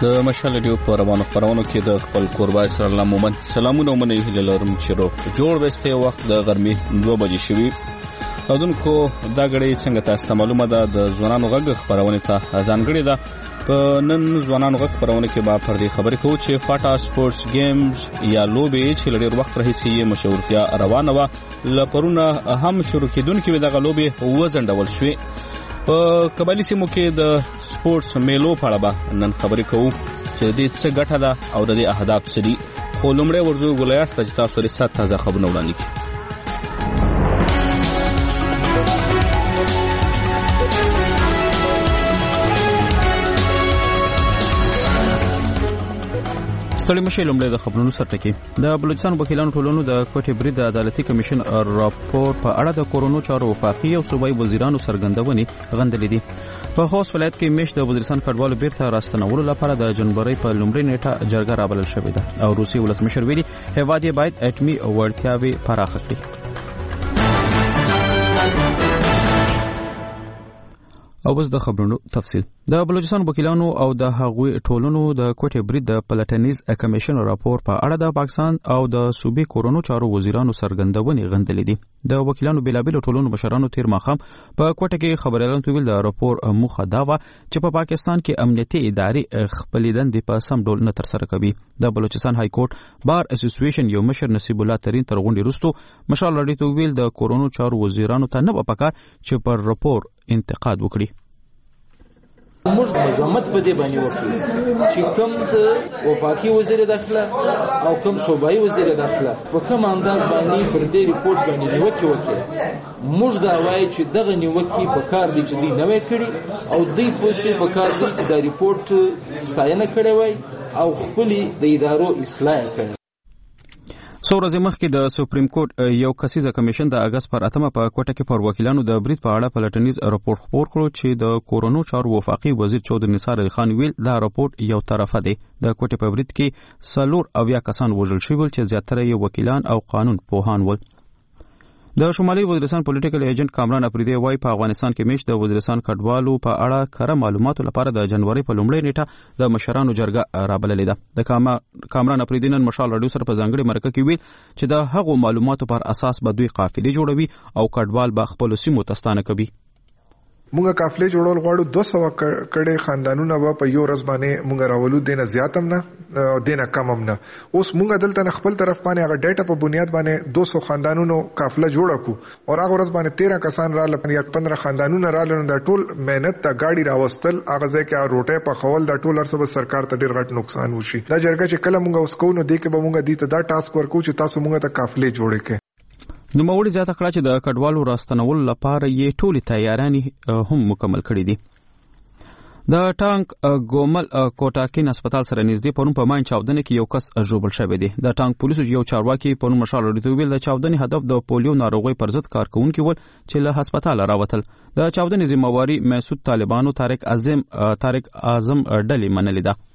د مشال ډیو په روانو خبرونو کې د خپل کوربای سره الله مومن سلامونه ومنه هیله لرم چې روغ جوړ وسته وخت د ګرمي 2 بجې شوي اودونکو دا غړي څنګه تاسو ته معلومه ده د ځوانانو غږ خبرونه ته ځانګړي ده په نن ځوانانو غږ خبرونه کې به پر دې خبرې کوو چې فاټا سپورتس گیمز یا لوبې چې لږ وخت راهیسې یې مشهورتیا روانه و لپرونه هم شروع کېدونکې و دغه لوبې وزندول شوې په قبایلی سیمو کې د سپورتس میلو په اړه به نن خبرې کوو چې د دې څه ګټه ده او د دې اهداف څه دي خو لومړی ورځو ګولیاست چې تاسو لري تازه خبرونه وړاندې کړئ. ستړي مشه لومړی د خبرونو سرټکی د بلوچستان وکیلانو ټولنو د کوټې برید د عدالتي کمیشن راپور په اړه د کورونا چارو وفاقي او صوبایي وزیرانو څرګندونې غندلې دي. په خوست ولایت کې میش د وزیرستان کډوالو بیرته راستنولو لپاره د جنوري په لومړۍ نیټه جرګه رابلل شوې ده او روسي ولسمشر ویلي هیواد یې باید اټمي وړتیاوې پراخه کړي. او بس د خبرونو تفصیل د بلوچستان وکیلانو او د هغوی ټولنو د کوټې برید د پلټنیز کمیشن راپور په اړه د پاکستان او د صوبې کورونو چارو وزیرانو څرګندونې غندلې دي. د وکیلانو بیلابیل ټولنو مشرانو تیر ماښام په کوټه کې خبريالانو ته ویل د راپور موخه دا و چې په پاکستان کې امنیتي ادارې خپل دندې په سم ډول نه ترسره کوي. د بلوچستان های کورټ بار اسوسییشن یو مشر نصیب الله ترین تر غونډې وروسته مشال راډیو ته ویل د کورونو چارو وزیرانو ته نه پکار چې پر راپور انتقاد وکړي. موږ مزمت په دې باندې وکړو چې کوم د وفاقي وزیر داخله او کوم صوبایي وزیر داخله په کوم انداز باندې پر دې ریپورت باندې نیوکه وکړي. موږ دا وایي چې دغه نیوکه په کار دي چې دوی نه وای کړي او دوی په کار دي چې دا ریپورت ستاینه کړي وای او خپل د ادارو اصلاح کړي. څو ورځې مخکې د سپریم کورټ یو کسیزه کمیشن د اگست پر 8 په کوټه کې پر وکیلانو د برید په اړه پلټنیز راپور خپور کړو چې د کورونا چارو وفاقي وزیر چودري نثار علي خان ویل دا راپور یو طرفه دی. د کوټه په برید کې 4 کسان وژل شوي چې زیاتره یې وکیلان او قانون پوهان ول. د شمالي وزیرستان پولیټیکل ایجنټ کامران اپریدی وايي په افغانستان کې میش د وزیرستان کډوالو په اړه کره معلوماتو لپاره د جنوري په لومړۍ نیټه د مشرانو جرګه رابللې ده. د کامران اپریدی نن مشال راډیو سره په ځانګړي مرکه کې ویل چې د هغو معلوماتو پر اساس به دوی قافلې جوړوي او کډوال به خپل سیمو تستانه کوي. مونږه قافلې جوړول غواړو 200 کړي خاندانونه به په یو ورځ باندې مونږ راولو دینه زیاتم نه او دینه کمم نه. اوس مونږ دلته خپل طرف باندې هغه ډیټا په بنیاد باندې 200 خاندانونو قافله جوړ کو او هغه ورځ باندې 13 کسان را لپاره 15 خاندانونه را لرون د ټول مهنت ته گاډي راوستل هغه ځکه روټه په خول د ټول ارسه سرکار ته ډیر غټ نقصان وشي. دا جرګه چې کله مونږ اوس کوو نو دې کې به مونږ دې ته دا ټاسک ورکو چې تاسو مونږ ته قافلې جوړې کړئ. نو موړي زیاته کړه چې د کډوالو راستنول لپاره یې ټولې تیارانې هم مکمل کړې دي. د ټانک ګومل کوټاکین هسپتال سره نږدې پرون په ماین چاودنه کې یو کس ژوبل شوی دی. د ټانک پولیسو یو چارواکي پرون مشال راډیو ویل د چاودنې هدف د پولیو ناروغي پر ضد کارکونکي ول چې له هسپتال راوتل. د چاودنې ذمہواری مسعود طالبانو طارق اعظم ډلې منلې ده.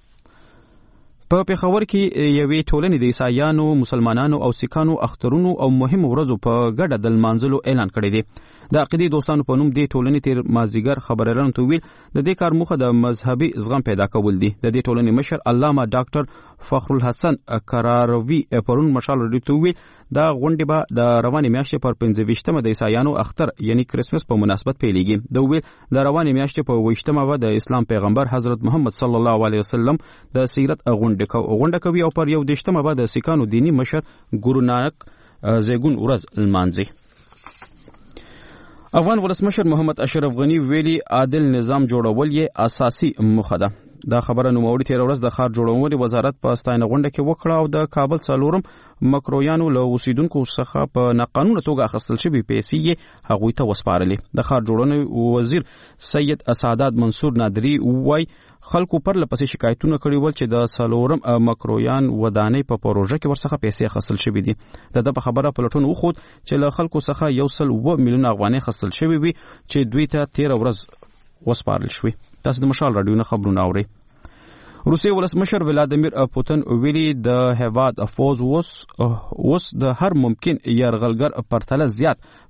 په پیښور کې یوې ټولنې د عیسایانو، مسلمانانو او سیکانو اخترونو او مهم ورځو په ګډه د لمانځلو اعلان کړی دی. د عقیدې دوستانو په نوم دې ټولنې تیر مازیګر خبريالانو ته ویل د دې کار موخه د مذهبي زغم پیدا کول دي. د دې ټولنې مشر علامه ډاکټر فخر الحسن قراروی پرون مشال راډیو ته ویل دا غونډه به د روانې میاشتې پر 15مه د عیسایانو اختر یعنی کریسمس په مناسبت پیلېږي. د ویل د روانې میاشتې په 20مه و د اسلام پیغمبر حضرت محمد صلی الله علیه وسلم د سیرت غونډه کوي او پر 10مه و د سیکانو دینی مشر ګورو نانک زیګون ورځ لمانځي. افغان ولسمشر محمد اشرف غنی ویلي عادل نظام جوړول یې اساسي موخه ده. دا خبره نوموړي تیر ورځ د ښار جوړونې وزارت په ستاینه غونډه کې وکړه او د کابل څلورم مکرویانو له اوسیدونکو څخه په ناقانونه توګه اخیستل شوي پیسې یې هغوی ته وسپارلې. د ښار جوړونې وزیر سید سعادت منصور نادری وایي خلکو پر لپسې شکایتونه کړي ول چې د څلورم مکرویان ودانۍ په پروژه کې ورڅخه پیسې اخیستل شوي دي. د په خبره پلټون وخود چې له خلکو څخه 1.7 میلیون افغانۍ اخیستل شوي وي چې دوی ته 13 ورځ وسپارل شوي. تاسو د مشال راډیو نه خبرونه اورئ. روسي ولسمشر ولادیمیر پوتین ویلي د هیواد فوز اوس د هر ممکن یرغلګر پرتله زیات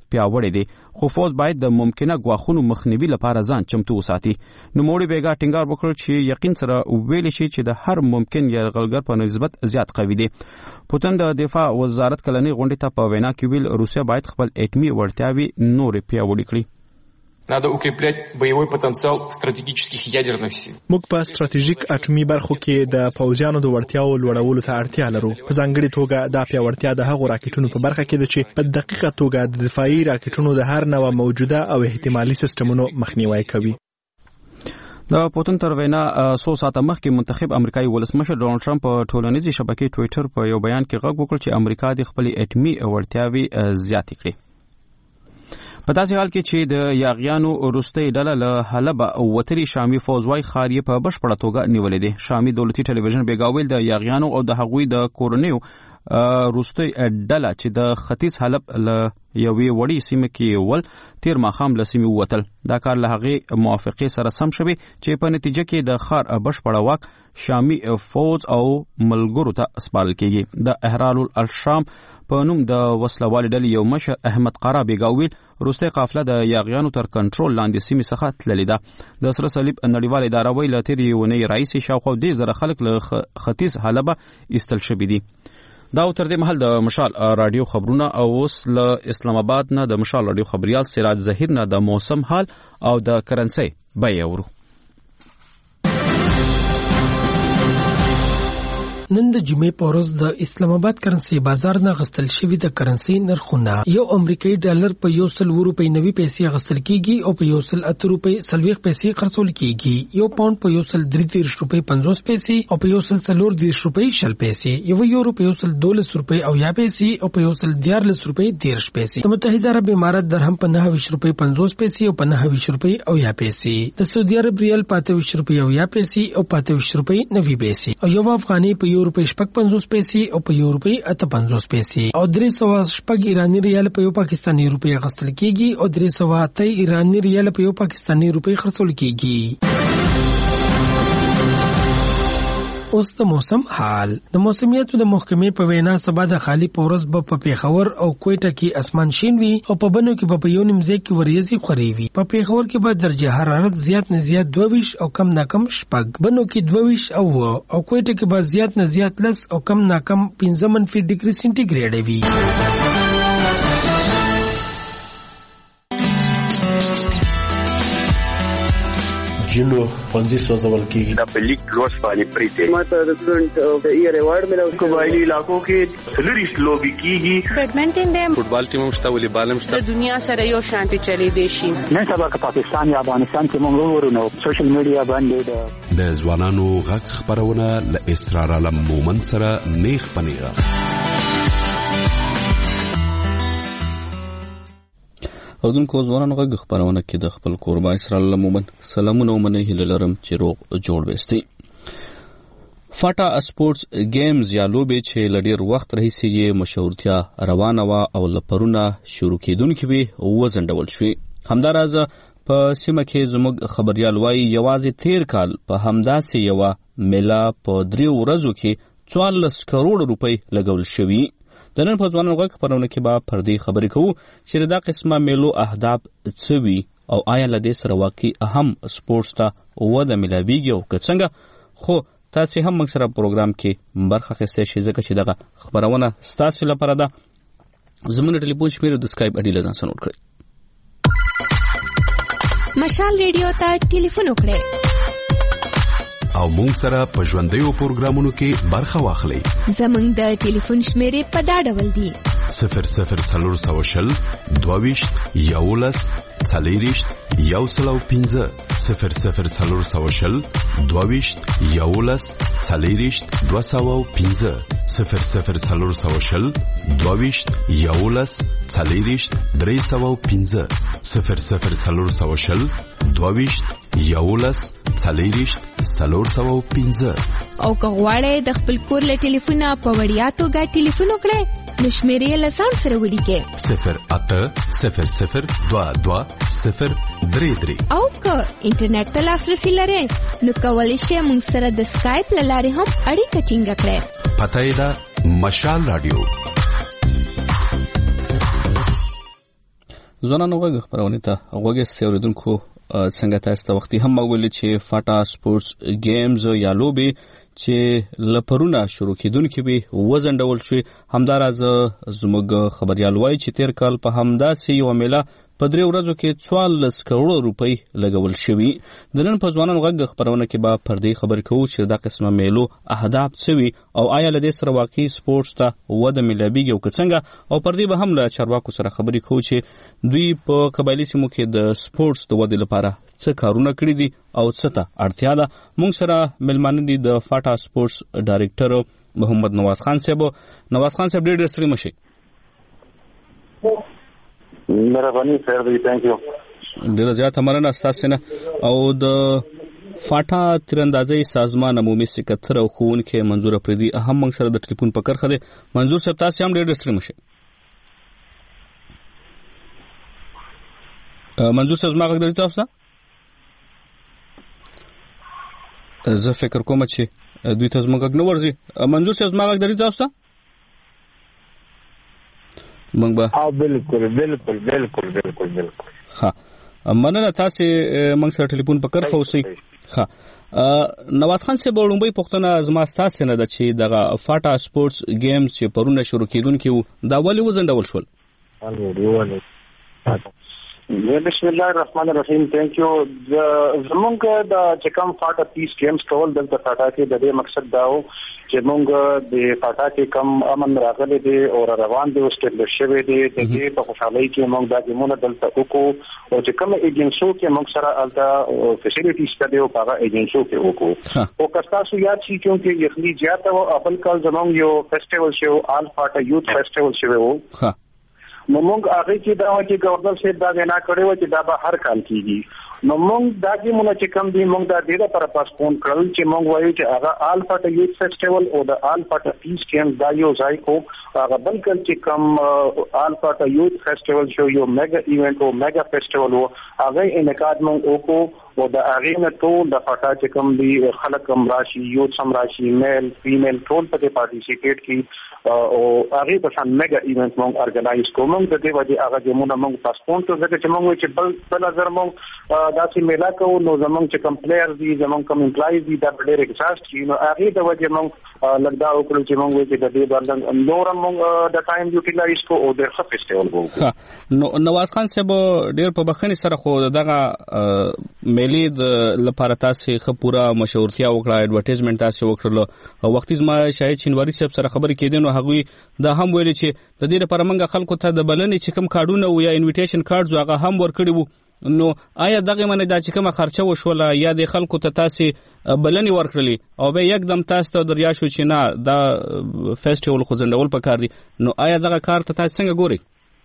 پیاوړی دی خو فوج باید د ممکنه ګواښونو مخنیوي لپاره ځان چمتو وساتي. نوموړي بیګا ټینګار وکړ چې یقین سره ویل شي چې د هر ممکن یرغلګر په نسبت زیات قوي دی. پوتین د دفاع وزارت کلنۍ غونډې ته په وینا کې ویل روسیا باید خپل اټومي وړتیاوې نورې پیاوړې کړي. Надо укреплять боевой потенциал стратегических ядерных сил. موږ په ستراتیژیک اټومي برخو کې د پوځیانو د وړتیاو لوړولو ته اړتیا لرو. په ځانګړي توګه دا پیاوړتیا د هغو راکټونو په برخه کې ده چې په دقیقه توګه د دفاعي راکټونو د هر نوع موجوده او احتمالي سیستمونو مخنیوي کوي. د پوتین تر وینا څو ساعته مخکې منتخب امریکایي ولسمشر ډونالد ټرمپ په ټولنیزې شبکې ټویټر په یو بیان کې غږ وکړ چې امریکا د خپل اټومي وړتیاوې زیاتې کړي. په داسې حال کې چې د یاغیانو وروستۍ ډله له حلب وتلي شامي فوج وايي ښار یې په بشپړه توګه نیولی دی. شامي دولتي ټلویزیون بیګا ویل د یاغیانو او د هغوی د کورنیو وروستۍ ډله چې د ختیځ حلب له یوې وړې سیمې کې ول تیر ماښام له سیمې ووتل. دا کار له هغې موافقې سره سم شوی چې په نتیجه کې د ښار بشپړه واک شامي فوج او ملګرو ته سپارل کیږي. د احرار الشام په نوم د وسلوالې ډلې یو مشر احمد قرا بیګا ویل وروستۍ قافله د یاغیانو تر کنټرول لاندې سیمې څخه تللې ده. د سره صلیب نړیواله اداره ویل له تېرې اونۍ راهیسې شاوخوا 10,000 خلک له ختیځ حلبه ایستل شوي دي. دا تر دې مهال د مشال رادیو خبرونه او اوس له اسلام آباد نه د مشال رادیو خبريال سراج ظهیر نه د موسم حال او د کرنسي بیه ورو. نن د جمعې په ورځ د اسلام آباد کرنسي بازار نه غستل شوی د کرنسي نرخونه یو امریکایي ډالر په 100 روپۍ 90 پیسې غستل کیږي او په 108 روپۍ 40 پیسې خرڅول کیږي. یو پاوند په 133 روپۍ 50 پیسې او په 140 روپۍ 40 پیسې. یو یورو په 112 روپۍ او 10 پیسې او په 114 روپۍ 13 پیسې. د متحده عرب امارات درهم په 29 روپۍ 50 پیسې او په 29 روپۍ او 10 پیسې. د سعودي عرب ریال په 28 روپۍ او 10 پیسې او په 28 روپۍ 90 پیسې. او یو افغاني په روپۍ 50 پیسې او په یو روپۍ 58 پیسې. او 300 ایرانی ریال په یو پاکستانی روپۍ غستل کیږي او 308 ایرانی ریال په یو پاکستانی روپۍ خرڅول کیږي. اوس د موسم حال. د موسمیاتو د محکمې په وینا سبا د خالی پورس په پیښور او کوټه کې اسمان شین وي او په بنو کې په یو نیم ځای کې وریځي خوري وي. په پیښور کې به درجه حرارت زیات نه زیات 22 او کم نه کم 6، بنو کې 22 او کوټه کې به زیات نه زیات 10 او کم نه کم 15 ډیګري سنټیګریډ وي. جنو پنځه سوزول کیږي د پلیک لوس باندې پریته ماته د سټوډنټ ایئر ایوارډ ملو. قبایلی علاقو کې سلریست لوبي کیږي. بیډمنټن دیم فوټبال ټیم مشته ولې بالم شته. د دنیا سره یو شانتي چلی دی شي. نن سبا که پاکستان یا افغانستان کې موږ ورونو سوشل میډیا باندې د ځوانانو غږ خبرونه ل اسرار علم مومن سره نیخ پنیغه. اودونکو ځوانانو غږ خبرونه کې د خپل قربا اسرائیل مومن سلامونه ومنه هله لرم چې روغ جوړ وستي. فاټا سپورتس گیمز یا لوبې چې لډیر وخت راهیسې مشهورتیا روانه وا او لپرونه شروع کېدونکې وي وزندول شوې. همداراز په سیمه کې زموږ خبريال وايي یوازې تیر کال په همداسې یو میلا په 3 ورځو کې 14 کروڑ روپۍ لګول شوي. د نن په ځوانانو غږ خبرونه کې به پر دې خبرې کوو چې دا قسمه میلو اهداف څه وي او آیا له دې سره واقعي اهم سپورټس ته وده ملاویږي او که څنګه. خو تاسې هم موږ سره پروګرام کې برخه اخیستی شئ ځکه چې دغه خبرونه ستاسې لپاره ده. زموږ د ټلیفون شمېره د سکایپ اډي له ځان سره نوټ کړئ. مشال ریډیو ته ټلیفون وکړئ او مونږ سره په ژوندیو پروګرامونو کې برخه واخلئ. زموږ د ټلیفون شمېرې په دا ډول دي: 00 22 11 40 105 00 22 11 40 205 00 22 11 40 305 00 22 11 40 305. او که غواړئ د خپل کور له ټلیفونه په وړیا توګه ټلیفون وکړئ نو شمېرې یې له ځان سره ولیکئ 0800 22 033. او که انټرنیټ ته لاسرسي لرئ نو کولی شئ موږ سره د سکایپ له لارې هم اړیکه ټینګه کړئ. پته یې ده مشال رادیو. ځوانانو غږ خبرونه ته غوږ استوریدونکو څنګه تاسو ته وختي هم ویل چې فاټا سپورتس گیمز یا لوبي چې لپرونه شروع کیدونکې به وزندول شي. همداراز زموږ خبريال وایي چې تیر کال په همداسې یو میله په 3 ورځو کې 14 کروڑ روپۍ لګول شوي. د نن په ځوانانو غږ خبرونه کې به پر دې خبرې کوو چې دا قسمه میلو اهداف څه وي او آیا له دې سره واقعي سپورتس ته وده ملابيږي او څنګه، او پر دې به هم له چارواکو سره خبرې کوو چې دوی په قبایلی سیمو کې د سپورتس د ودې لپاره څه کارونه کړی دي او څه ته اړتیا ده. موږ سره ملمانه دي د فاټا سپورتس ډایریکټر محمد نواز خان صاحب. نواز خان صاحب ډېر ستړي مشي. مهرباني سر دی، ثانک یو. ډېر زیات مننه تاسو نه. او د فاټا تیراندازي سازمان عمومي سکرټر او ښوونکی منظور افریدي هم موږ سره د ټلیفون په کرخه دي. منظور صاحب تاسو هم ډېر ستړي مشي. منظور صاحب ما غږ درته تاسو زه فکر کوم چې دوی ته زموږ نه ورځي. منظور صاحب ما غږ درته تاسو موږ به بالکل ها مننه. تاسو موږ سره ټلیفون په کرخه اوسئ. ها نواز خان صاحب وړومبۍ پوښتنه زما ستاسو نه ده چې دغه فاټا سپورتس گیمز چې پرونه شروع کیدونکي وو دا ولې وزندول شول؟ بسم الله الرحمن الرحیم. ثانک یو. زمونږ د چکم فاټا پیس گیمز کول د فاټا کې د دې مقصد دا و چې مونږ د فاټا کې کم امن راغلي دي او روان دي او سټیبل شوی دي. د دې په خوشحالۍ کې مونږ د ګیمونو دلته وکړو او چې کوم ایجنسو کې مونږ سره الته فیسیلیټیز کړي او هغه ایجنسو کې وکړو. او کستاسو یاد شي چې یخني زیاته او خپل کال زمونږ یو فیسټیوال شو آل فاټا یوث فیسټیوال شو. نو مونږ هغه کې دا و چې گورنر صاحب دا وینا کړې و چې دا به هر کال کیږي. نو مونږ دا کې مونږ چې کم دي مونږ دا ډیره پر پاسپون کړل چې مونږ وایو چې هغه آل فاټا یوث فیسټیوال او د آل فاټا پیس گیمز دا یو ځای کو هغه بلکې چې کم آل فاټا یوث فیسټیوال شو یو میگا ایونت او میگا فیسټیوال و هغه انعقاد مونږ وکړو او د هغه نه ټول د فاټا چې کم دي خلک هم راشي یوث هم راشي میل فیمیل ټول په دې پارټیسیپیټ کی او هغه په شان میگا ایونت مونږ ارګنایز کوو. د دې وجه هغه جمونه مونږ پاسپون ته ځکه چې مونږ چې بل نظر مونږ داسې میلا کوو نو زمونږ چې کم پلیئر دي زمونږ کم امپلایز دي دا ډېر ایگزاست شي. نو هغه د وجه مونږ لږدا وکړو چې مونږ چې د دې باندې نور مونږ د ټایم یوټیلایز کو او د فیسټیوال وکړو. نو نواز خان صاحب ډېر په بخښنې سره خو دغه میلې د لپاره تاسو خو پورا مشورتیا وکړه ایڈورټایزمنت تاسو وکړلو. وختي زما شاهد شینواری صاحب سره خبرې کېدې نو هغه دا هم ویل چې د دې لپاره موږ خلکو ته د بلنې چې کوم کارډونه او یا انویټیشن کارډز هغه هم ورکړي وو. نو آیا دغه منه دا چې کومه خرچه وشوله یا د خلکو ته تاسو بلنې ورکړلې او به یکدم تاسو ته دریا شو چې نه دا فیسټیوال خو ځندول پکار دي، نو آیا دغه کار ته تاسو څنګه ګورئ؟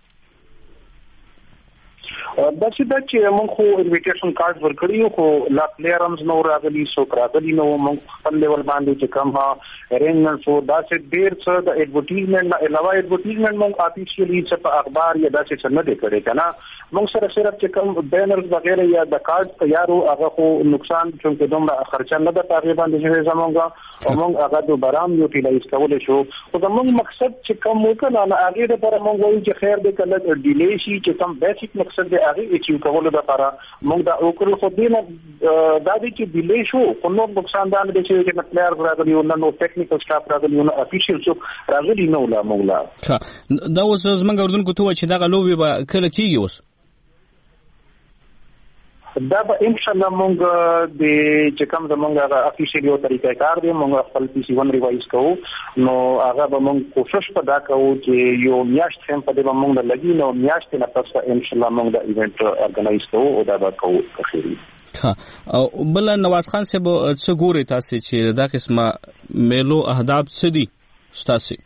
دا چې موږ خو انویټیشن کارت ورکړی خو لا پلیئرز نو راغلي سو راغلي نو موږ خپل لیول باندې چې کوم ارینجمنټ سو دا چې ډیر څه د ایڈورټایزمنټ نه علاوه ایڈورټایزمنټ موږ افیشیلی څه په اخبار یا دا څه نه دی کړی کنه. موږ سره صرف چې کوم بینرز وغیرہ یا د کارت تیارو هغه خو نقصان چې دومره خرچه نه ده تقریبا د زمونږ او موږ هغه دوباره یوټیلایز کول شو. او زموږ مقصد چې کوم وکړه نه هغه لپاره موږ وایو چې خیر دې کله ډیلی شي چې کوم بیسیک مقصد دی هغه اچیو کولو لپاره موږ دا وکړو. خو دې نه دا دې چې ډیلی شو خو نو نقصان دا نه دی چې پلیئر راغلی او نو ټیکنیکل سټاف راغلی او افیشیل څوک راغلی نو لا موږ دا اوس زمونږ اردن کوته چې دا لوبي به کله کیږي اوس دا به ان شاء الله مونږ د چې کوم زمونږ افیشیل یو طریقې کار دی مونږ خپل پی سی 1 ریوایز کوو نو هغه به مونږ کوشش پدا کوو چې یو میاشت هم په دې مونږ لګي نو میاشت نه پس ان شاء الله مونږ د ایونت ارګنایز کوو او دا به کوو اخیری. او بل نواز خان صاحب څه ګوري تاسو چې دا قسمه میلو اهداف څه دي تاسو؟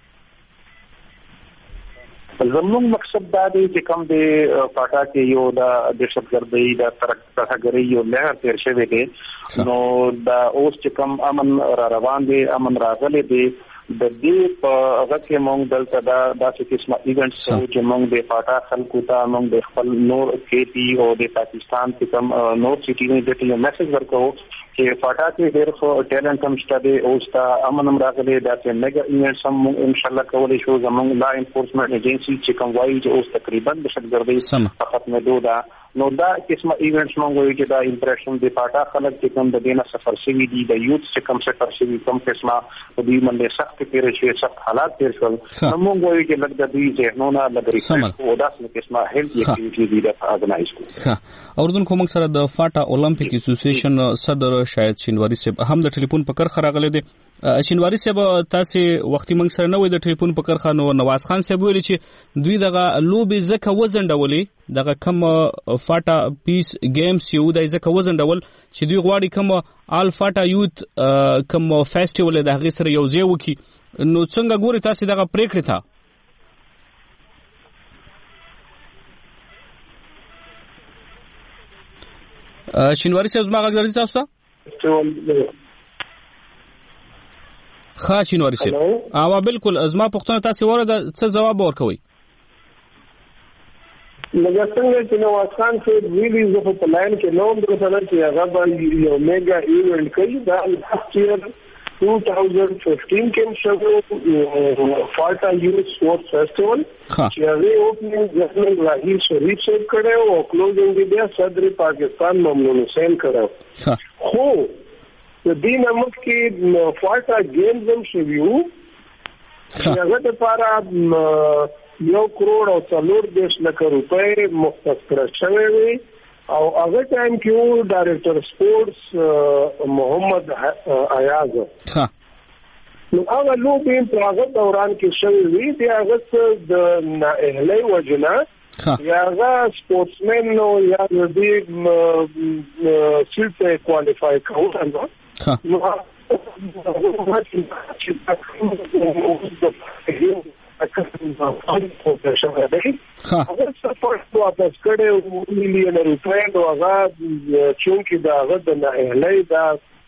زموږ مقصد دا دی چې کوم د فاټا کې یو د دهشتګردۍ د ترهګرۍ یو لهر تیر شوی دی نو دا اوس چې کوم امن را روان دی امن راغلی دی د دې په هغه کې موږ دلته دا څه قسمه ایونټس چې موږ د پاټا خلکو ته موږ د خپل نور کېپی او د پاکستان کې کوم نور سټیزن ته یو میسج ورکو چې پاټا کې ډېر خو ټیلنټ هم شته دی او ستا امن هم راغلی دا چې میگا ایونټس هم ان شاء الله کولای شو زموږ لا انفورسمنت ایجنسی چې کوم وایي چې اوس تقریبا د شګردي فقط نه دا نو دا قسمه ایونټس موږ وایو چې دا امپریشن د پاټا خلک چې کوم د دینه سفر شوی دي د یوث چې کوم سفر شوی کوم قسمه د دې باندې سخت تیر شي سخت حالات تیر شول نو موږ وایو چې لږ د دې ذهنونه لګري او دا څه قسمه هیلث اکټیویټي دي د ارګنایز کو اردن کوم سره د فاټا اولمپیک اسوسییشن صدر شاید شینواری صاحب هم د ټلیفون په کار خراغله دي شینواری صاحب تاسو وختي موږ سره نه وای د ټلیفون په کار خانو نواز خان صاحب ویل چې دوی دغه لوبي زکه وزنډولې دغه کم فاټا پیس گیمز یو د زکه وزنډول چې دوی غواړي کم آل فاټا یوت کم فیسټیوال د هغه سره یو ځای وکي نو څنګه ګوري تاسو دغه پریکړه تا شینواری صاحب ما غږ درځي تاسو ښه شینواری صاحب او بالکل ازما پښتنه تاسو ورته څه جواب ورکوي لکه څنګه چې نواز خان صاحب ویلي زه په لاین کې نوم درسره چې هغه به یو میگا ایونت کوي دا لاست ایئر 2015 کې شو فاټا یوث سپورټ فیسټیوال چې هغه اوپننګ جسمن راهی شریف صاحب کړو او کلوزینګ بیا صدر پاکستان ممنون حسین کړو خو د دې نمک کې فاټا گیمز هم شویو چې هغه لپاره 1 کروڑ او 4 لک روپے مختص کړل شوی وي او هغه ټایم کې ډایریکټر سپورټس محمد ایاز نو هغه لوبې په هغه دوران کې شوی وي چې هغه د نااهلۍ وجنه یا هغه سپورټسمن نو یا دې سیټ کوالیفای کوي نو اگر سپورټ واپس کړي مليون روپے نو هغه چونکی دا هغه د نااهلۍ دا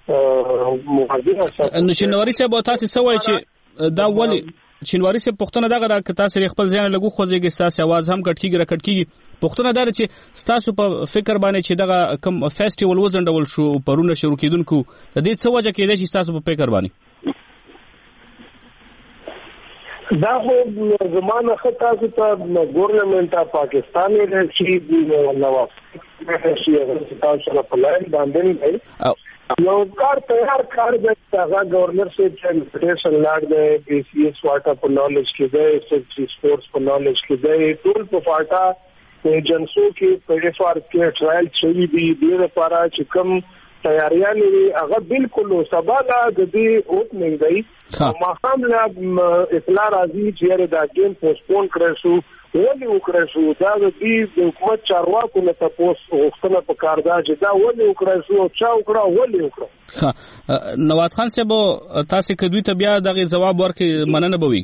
مهاجر نو شینواری صاحب تاسو سوای چې دا ولی شینواری صاحب پښتنه دغه د تاسو خپل ځان لګو خوځيږي تاسو आवाज هم کټکیږي پښتنه دار چې تاسو په فکر باندې چې دغه کم فیسټیوال وزنډول شو پرونه شروع کیدونکو د دې څه وجه کېده چې تاسو په فکر باندې دا خو زمانه خطا ته ګورنمنت اف پاکستان یې چې نواز شي هغه تاسو سره په لاین باندې یو کار تیار کار د هغه گورنر سے انویټیشن لاګ دی پی سی ایس واټا په نالج کې دی سیکسي سپورټس په نالج کې دی ټول په فاټا ایجنسو کې په اف آر کې ټرایل شوی دی د لپاره چې کوم تیاریاں هغه بالکل سبا لا د دې اوپننګ دی ما هم لا اطلاع راځي چې دا گیم پوسټپون کړی شو ولې وکړی شو دا د دې حکومت چارواکو نه تاسو غوښتنه په کار ده چې دا ولې وکړی شو چا وکړه ولې وکړه نواز خان صاحب تاسو کدوې ته بیا دغه جواب ورکړي مننه بوي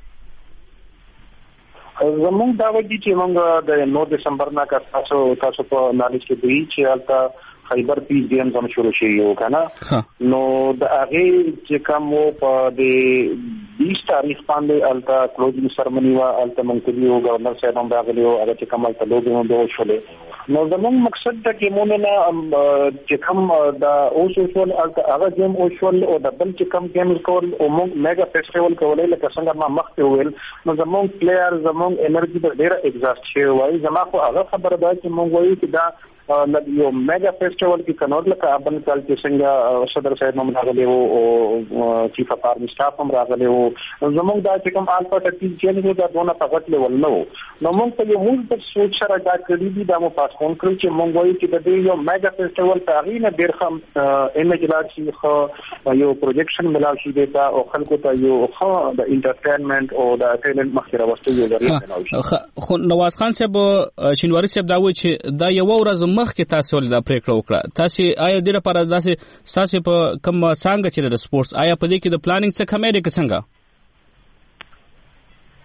زمونږ دا وایي چې موږ د 9 دسمبر نه تاسو په نالج کې دی چې البته خیبر پیس گیمز هم شروع شي یو کنه نو د هغه چې کوم په د 20 تاریخ باندې البته کلوزینګ سرمنی وا البته منتلیو گورنر صاحب هم راغلی او هغه چې کوم البته لوګو نو شولې نو زموږ مقصد د کېمونه نه چې کوم د اوسوشل البته هغه گیم اوسوشل او د بل چې کوم گیمز کول او موږ میگا فیسټیوال کولای لکه څنګه ما مخکې ویل نو زموږ پلیئر زموږ انرژي د ډیره ایگزاست شي وای زما خو هغه خبره ده چې موږ وایو چې دا یو میگا فیسټیوال کې کنور لکه ابن کال چې څنګه صدر صاحب هم راغلی او چیف اف آرمی سټاف هم راغلی او زموږ دا چې کوم الفا ټکټ چې دا دونه فقط لیول نو موږ په یو موږ په سوچ سره دا کړی دي دا مو پاس کون کړی چې موږ وایو چې د دې یو میگا فیسټیوال په اړه نه ډیر خام ایمیج لاړ خو یو پروجیکشن ملاو شي دا او خلکو ته یو خو د انټرټینمنت او د ټیلنت مخکې راوستل یو ذریعہ خو نواز خان صاحب شینواری صاحب دا وایي چې دا یو ورځ مخکې تاسو ولې دا پریکړه وکړه تاسو آیا د لپاره تاسو په کوم څنګه چې د سپورټس آیا په دې کې د پلانینګ څه کمې ده څنګه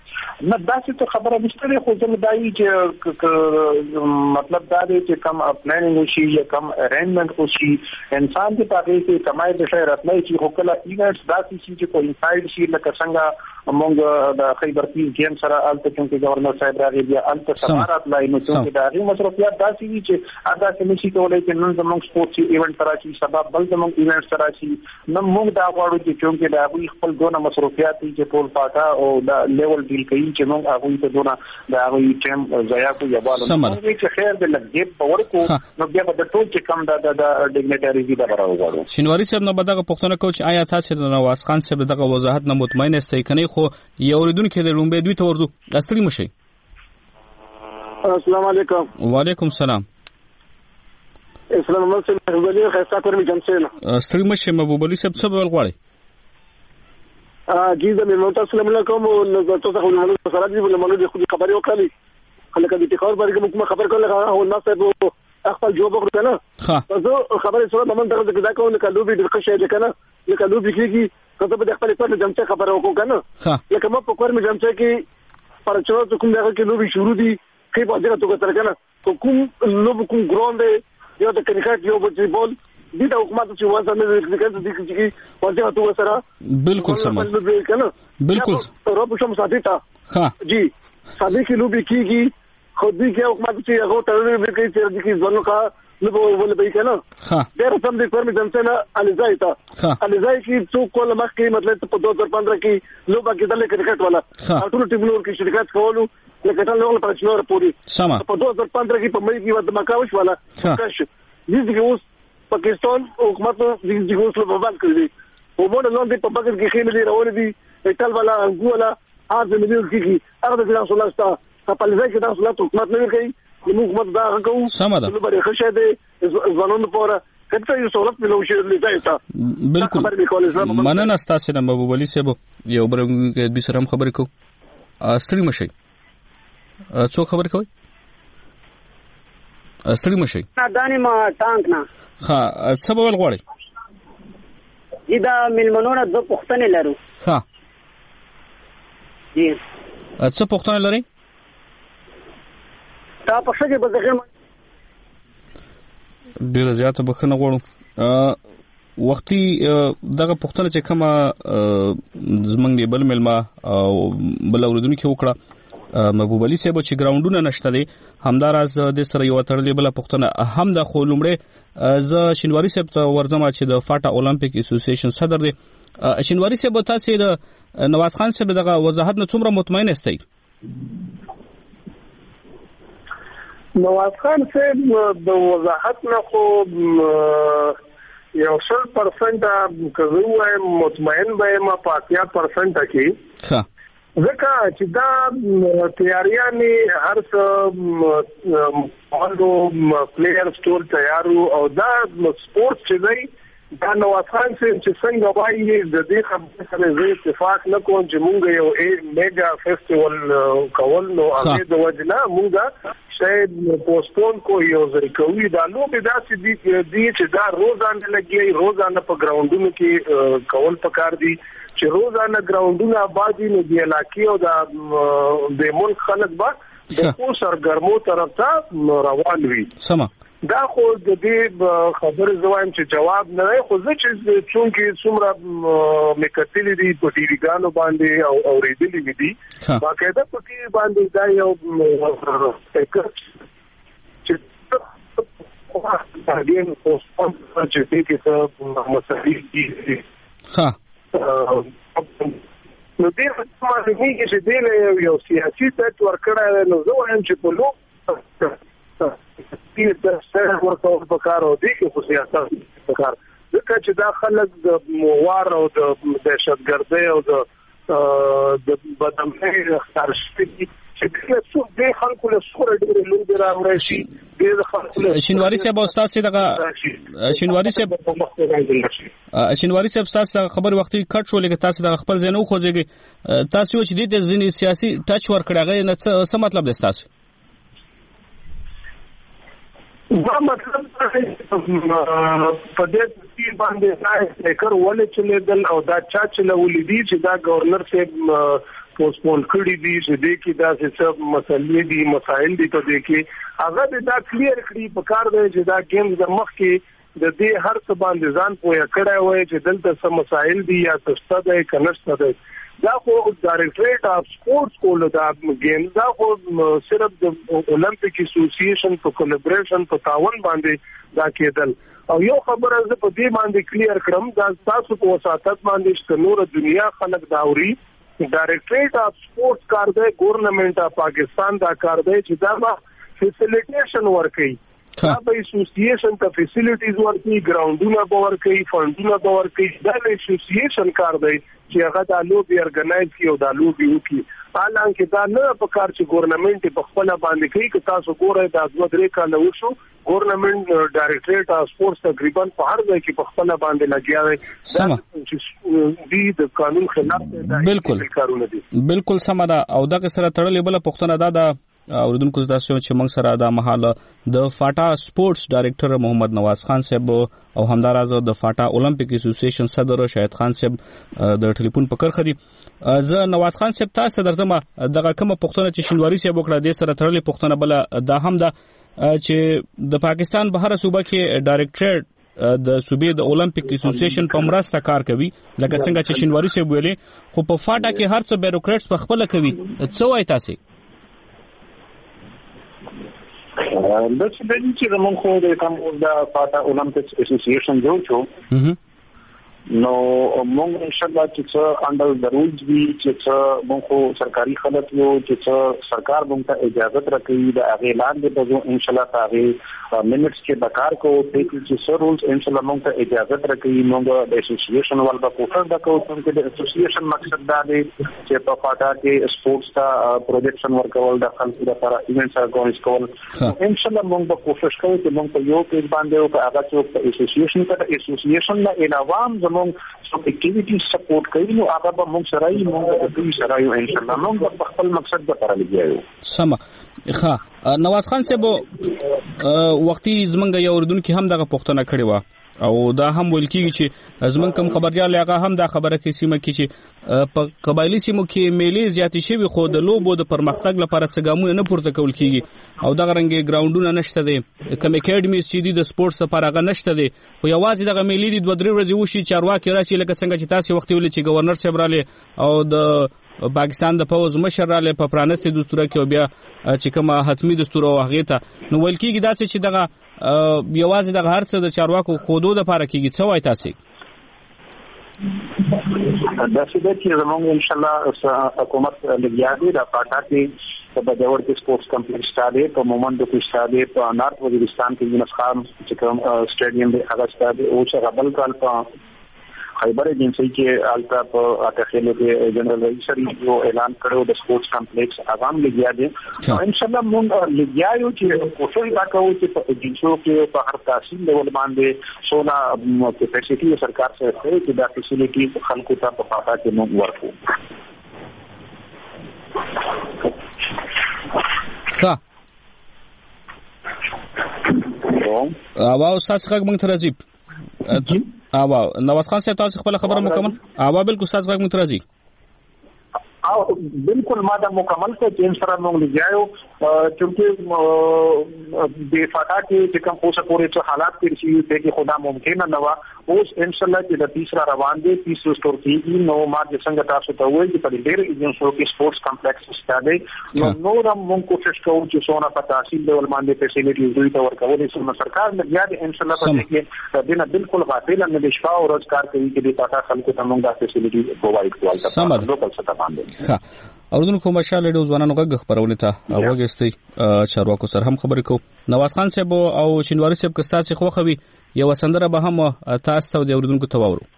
نه داسې ته خبره نشته خو زه دایي چې مطلب دا دی چې کم پلانینګ وشي یا کم ارینجمنت وشي انسان دې پاره کې کمای د شهر راتلای چې خو کله ایونټس داسې شي چې کوینساید شي لکه څنګه موږ د خیبر پیس گیم سره الته چې گورنر صاحب راغی بیا الته سمارات لای نو چې دا غي مصرفيات داسې وي چې ادا کې نشي کولای چې نن زموږ سپورت ایونت تراشي سبب بل زموږ ایونت تراشي نو موږ دا غواړو چې دا غوي خپل دونه مصرفيات چې ټول پاکا او دا لیول ډیل کوي چې موږ هغه ته دونه دا غوي ټیم ضایع کوي یا بالو چې خیر دې لګي پاور کو نو بیا د ټول چې کم دا ډیګنیټری دي دا راوړو شینواری صاحب نو بدغه پښتنه کوچ آیا تاسو د نواز خان صاحب دغه وضاحت نه مطمئن استئ کني خو یو ردون کې د لومبه دوی ته ورځو استړي مشي. السلام علیکم. وعلیکم السلام. اسلام محمد صاحب بلی خیستا کرمی جمسینا. استړي مشي محبوب علي صاحب څه ول غواړي؟ جی زمي ممتاز السلام علیکم او تاسو خو له سره دي ولې موږ خو خبرې وکړې خلک د تخار باندې کوم خبر کول هو الناس صاحب خپل جواب وکړ کنه ها زه خبرې سره د من دغه ځکه دا کوم چې لوبي د قشه دي کنه لکه لوبي کېږي کله به خپل په جمع خبره وکړو کنه لکه ما په کور مې جمع کې پر چوره کوم دغه کې لوبي شروع دي کې په دغه توګه تر کنه کوم لوب کوم ګراوند یو د کرکټ یو فوټبال دي د حکومت چې وځه نه کرکټ دي چې په دغه توګه سره بالکل سم کنه بالکل روب شم ساتي تا ها جی سادي کې لوبي کېږي خو دې کې حکومت چې هغه ترې به کوي چې د کې ځنو کا لوبو ول به کنه ها ډېر سم دې پر مې جمسنه الزای تا الزای کې څو کول مخ کې مطلب په 2015 کې لوبا کې دلې کرکټ والا ټول ټیمونو کې شرکت کولو لکه ټول نو پر څلور پوری په 2015 کې په مې کې ود مکاوش والا کاش دې کې اوس پاکستان حکومت دې اوس په بند کړی او موږ نن دې په بغیر کې خېمه دې راول دي ټل والا انګولا اځ مې دې کې هغه دې رسول الله په لږه کې تاسو لا حکومت نه کوي نو حکومت دا کوي نو به خشه دې ځوانانو پورا کته یو سہولت ملو شي لته تا بالکل مننه تاسو نه محبوب علي صاحب یو برګ به سره خبرې کو استړي مشي څو خبرې کوي استړي مشي دانی ما ټانک نه ها څه به ول غواړي دا ملمنونه د پښتنې لرو ها جی څه پښتنې لري دا په څه کې به ځخه ډیره زیاته بخنه غواړم وختي دغه پښتنه چې کومه زمنګ دی بل ملما او بل اوردونکو کې وکړه محبوب علي صاحب چې ګراوندونه نشته دي همداراز د سره یو تړلې بل پښتنه هم د خو لومړی ز شینواری صاحب ته ورځم چې د فاټا اولمپیک اسوسییشن صدر دی شینواری صاحب تاسو د نواز خان صاحب دغه وضاحت نه څومره مطمئن استئ نواز خان صاحب د وضاحت نه خو یو 100% کوي مطمئن به ما 50% کې ها ځکه چې دا تیاریانه هر څه مالو پلیئر سټور تیارو او دا سپورت چې دی دا نواز خان چې څنګه وایي د دې خبرې سره زه اتفاق نه کوم چې مونږ یو میگا فیسټیوال کول نو هغه د وجنه مونږ شاید پوسټپون کو یو ځای کوي دا نو به داسې دي چې دا روزانه لګي روزانه په ګراوندونو کې کول پکار دي چې روزانه ګراوندونه آبادی نو دی علاقې او د ملک خلک با د کو سرګرمو طرف ته روان وي سم دا خو د دې خبره زوایم چې جواب نه خو زه چې څونکې څومره میکتلې دي په ټي وی ګانو باندې او اوریدلې دي باقاعده په کې باندې دا یو فکر چې باندې پوسټ چې کې څه مسلې دي ها نو دې په معنی کې چې دې یو سیاسي تت ورکړای نو زه وایم چې په لو د سره ورته په کار او دي کې خو سیاست په کار ځکه چې دا خلک د موار او د دهشتګردۍ او د بدامنۍ ښکار شوي چې کله څوک دې خلکو له سوره ډېرې لوبې راوړی شي ډېر خلکو شینواري صاحب استاد دغه شینواري صاحب تاسو خبر وختي کټ شو لکه تاسو د خپل ځنو خوځيږي تاسو چې دې د ځینې سیاسي ټچ ورکړی نه څه مطلب دی تاسو دا مطلب په دې باندې ځای کار ولې چې لیدل او دا چا چې ولې دي چې دا گورنر صاحب پوسټپون کړی دي چې د کې دا څه مسلې دي مسائل دي ته د کې هغه دا کلیر کړی په کار دی چې دا گیم د مخ کې د دې هر څه باندې ځان پوهه کړی وای چې دلته څه مسائل دي یا څه ده کنهشته ده دا خو ډایریکټریټ اف سپورتس کول دا گیم دا خو صرف د اولمپیک اسوسییشن په کولیبریشن په تعاون باندې دا کېدل او یو خبره زه په دې باندې کلیر کړم دا تاسو په وساتت باندې چې نور دنیا خلک داوري ډایریکټریټ اف سپورتس کار دی ګورنمنت اف پاکستان دا کار دی چې دا فیسیلیټیشن ورکړي دا به اسوسییشن ته فیسیلیټیز ورکړي ګراوندونه به ورکړي فندونه به ورکړي دا اسوسییشن کار دی چې هغه د لوبي ارګنایز کړي او د لوبي وکړي حالانکه دا نه په کار چې ګورنمنت په خپل باندې کوي که تاسو ګورئ دا 2-3 کال وشو ګورنمنت ډایریکټریټ اف سپورتس تقریبا په هر ځای کې په خپل باندې لګیا دی چې د قانون خلاف دی کارونه دي بالکل سم ده او دغه سره تړلې بل پښتنه ده اوریدونکو تاسو چې موږ سره د محاله د فاټا سپورتس ډایریکټر محمد نواز خان صاحب او همدارز د فاټا اولمپیک اسوسییشن صدر شاهد خان صاحب د ټلیفون په کرخه دي زه نواز خان صاحب تاسو درځم دغه کومه پښتنه چې شینواری صاحب وکړه د سره تړلې پښتنه بل دا هم ده چې د پاکستان بهر صوبه کې ډایریکټر د صوبې د اولمپیک اسوسییشن په مرسته کار کوي لکه څنګه چې شینواری صاحب ویلي خو په فاټا کې هر څه بیروکریټس په خپل کوي څه وایي تاسو د څه د چې زموږ خو د کوم د فاټا اولمپیک اسوسییشن جوړ شو نو موږ ان شاء الله چې انډر د رولز وی چې موږ سرکاري خلک یو چې سرکار موږ ته اجازه راکړي د هغه لاندې به ان شاء الله هغه منټس کې بکار کو چې سر رولز ان شاء الله موږ ته اجازه راکړي موږ د اسوسییشن ول په کوټر د کوم چې د اسوسییشن مقصد دا دی چې په فاټا کې سپورتس ته پروجیکشن ورکول د خلکو لپاره ایونټس اورګنایز کول ان شاء الله موږ به کوشش کوو چې موږ په یو پیج باندې او هغه چې اسوسییشن ته اسوسییشن نه علاوه زموږ اکټیویټي سپورټ کوي نو هغه به موږ سره یې موږ د دې سره یو ان شاء الله موږ په خپل مقصد لپاره لګیایو سم ښه نواز خان صاحب وختي زمونږ یو اردوونکي هم دغه پوښتنه کړې و او دا هم ویل کیږي چې زمونږ کوم خبريال هغه هم دا خبره کوي سیمه کې چې په قبایلی سیمو کې میلې زیاتې شوي خو د لوبو د پرمختګ لپاره څه ګامونه نه پورته کول کیږي او دغه رنګ ګراوندونه نشته دي کوم اکیډمي چې د سپورتس لپاره هغه نشته دي خو یوازې دغه میلې د 2-3 ورځې وشي چارواکي راشي لکه څنګه چې تاسو وخت ویل چې گورنر صاحب رااله او د پاکستان د فوز مشر رااله په پرانستي دستور کې بیا چې کومه حتمی دستور او هغه ته نو ول کېږي داسې چې دغه یوازې دغه هر څه د چارواکو خودو د لپاره کېږي څه وایي تاسو دا چې زموږ ان شاء الله حکومت لګیا دی د فاټا کې په بدور کې سپورتس کمپلیکس سټاډي په مومند کې سټاډي په نارت وزیرستان کې یونس خان چې کوم سټیډیم دی هغه سټاډي او چې غبل کال په خیبر ایجنسی کې الټا په اټخیلو کې جنرال رئیس یو اعلان کړو د سپورتس کمپلیکس عوام لګیا دي ان شاء الله موږ لګیا یو چې کوشش وکړو چې په ایجنسیو کې په هر تحصیل لیول باندې سونا کیپاسټي سرکار سره کوي چې دا فیسیلیټي خلکو ته په پاتا کې موږ ورکو اواو تاسو څنګه مونږ ته راځي اواو نواز خان صاحب تاسو خپل خبره مکمل اواو بالکل تاسو څنګه مونږ ته راځي او بالکل ما دا مکمل ته چې سره موږ لګیاو چې د فاټا کې کوم اوسه پورې څه حالات کې شي چې خدا ممکن نه و اوس ان شاء الله چې د تیسرا روان دي تیسرو سٹور کې نو ما د څنګه تاسو ته وایي چې په ډېر ایجنسیو کې سپورتس کمپلیکس سټاډي نو هم موږ کوشش کوو چې څونه په تحصیل لیول باندې فیسیلیټیز دوی ته ورکول شي سرکار لګیا دي ان شاء الله په کې د دې بالکل غافل نه دي شپه او ورځ کار کوي چې د فاټا خلکو ته موږ د فیسیلیټي پرووایډ کوو تاسو لوکل څه باندې ها اوردونکو مشال ډیو ځوانانو غږ خبرونه ته وګستي چارواکو سره هم خبرې کو نواز خان صاحب او شینواری صاحب کستا څخه خوخوي یو سندره به هم تاسو ته د اوردونکو ته وورو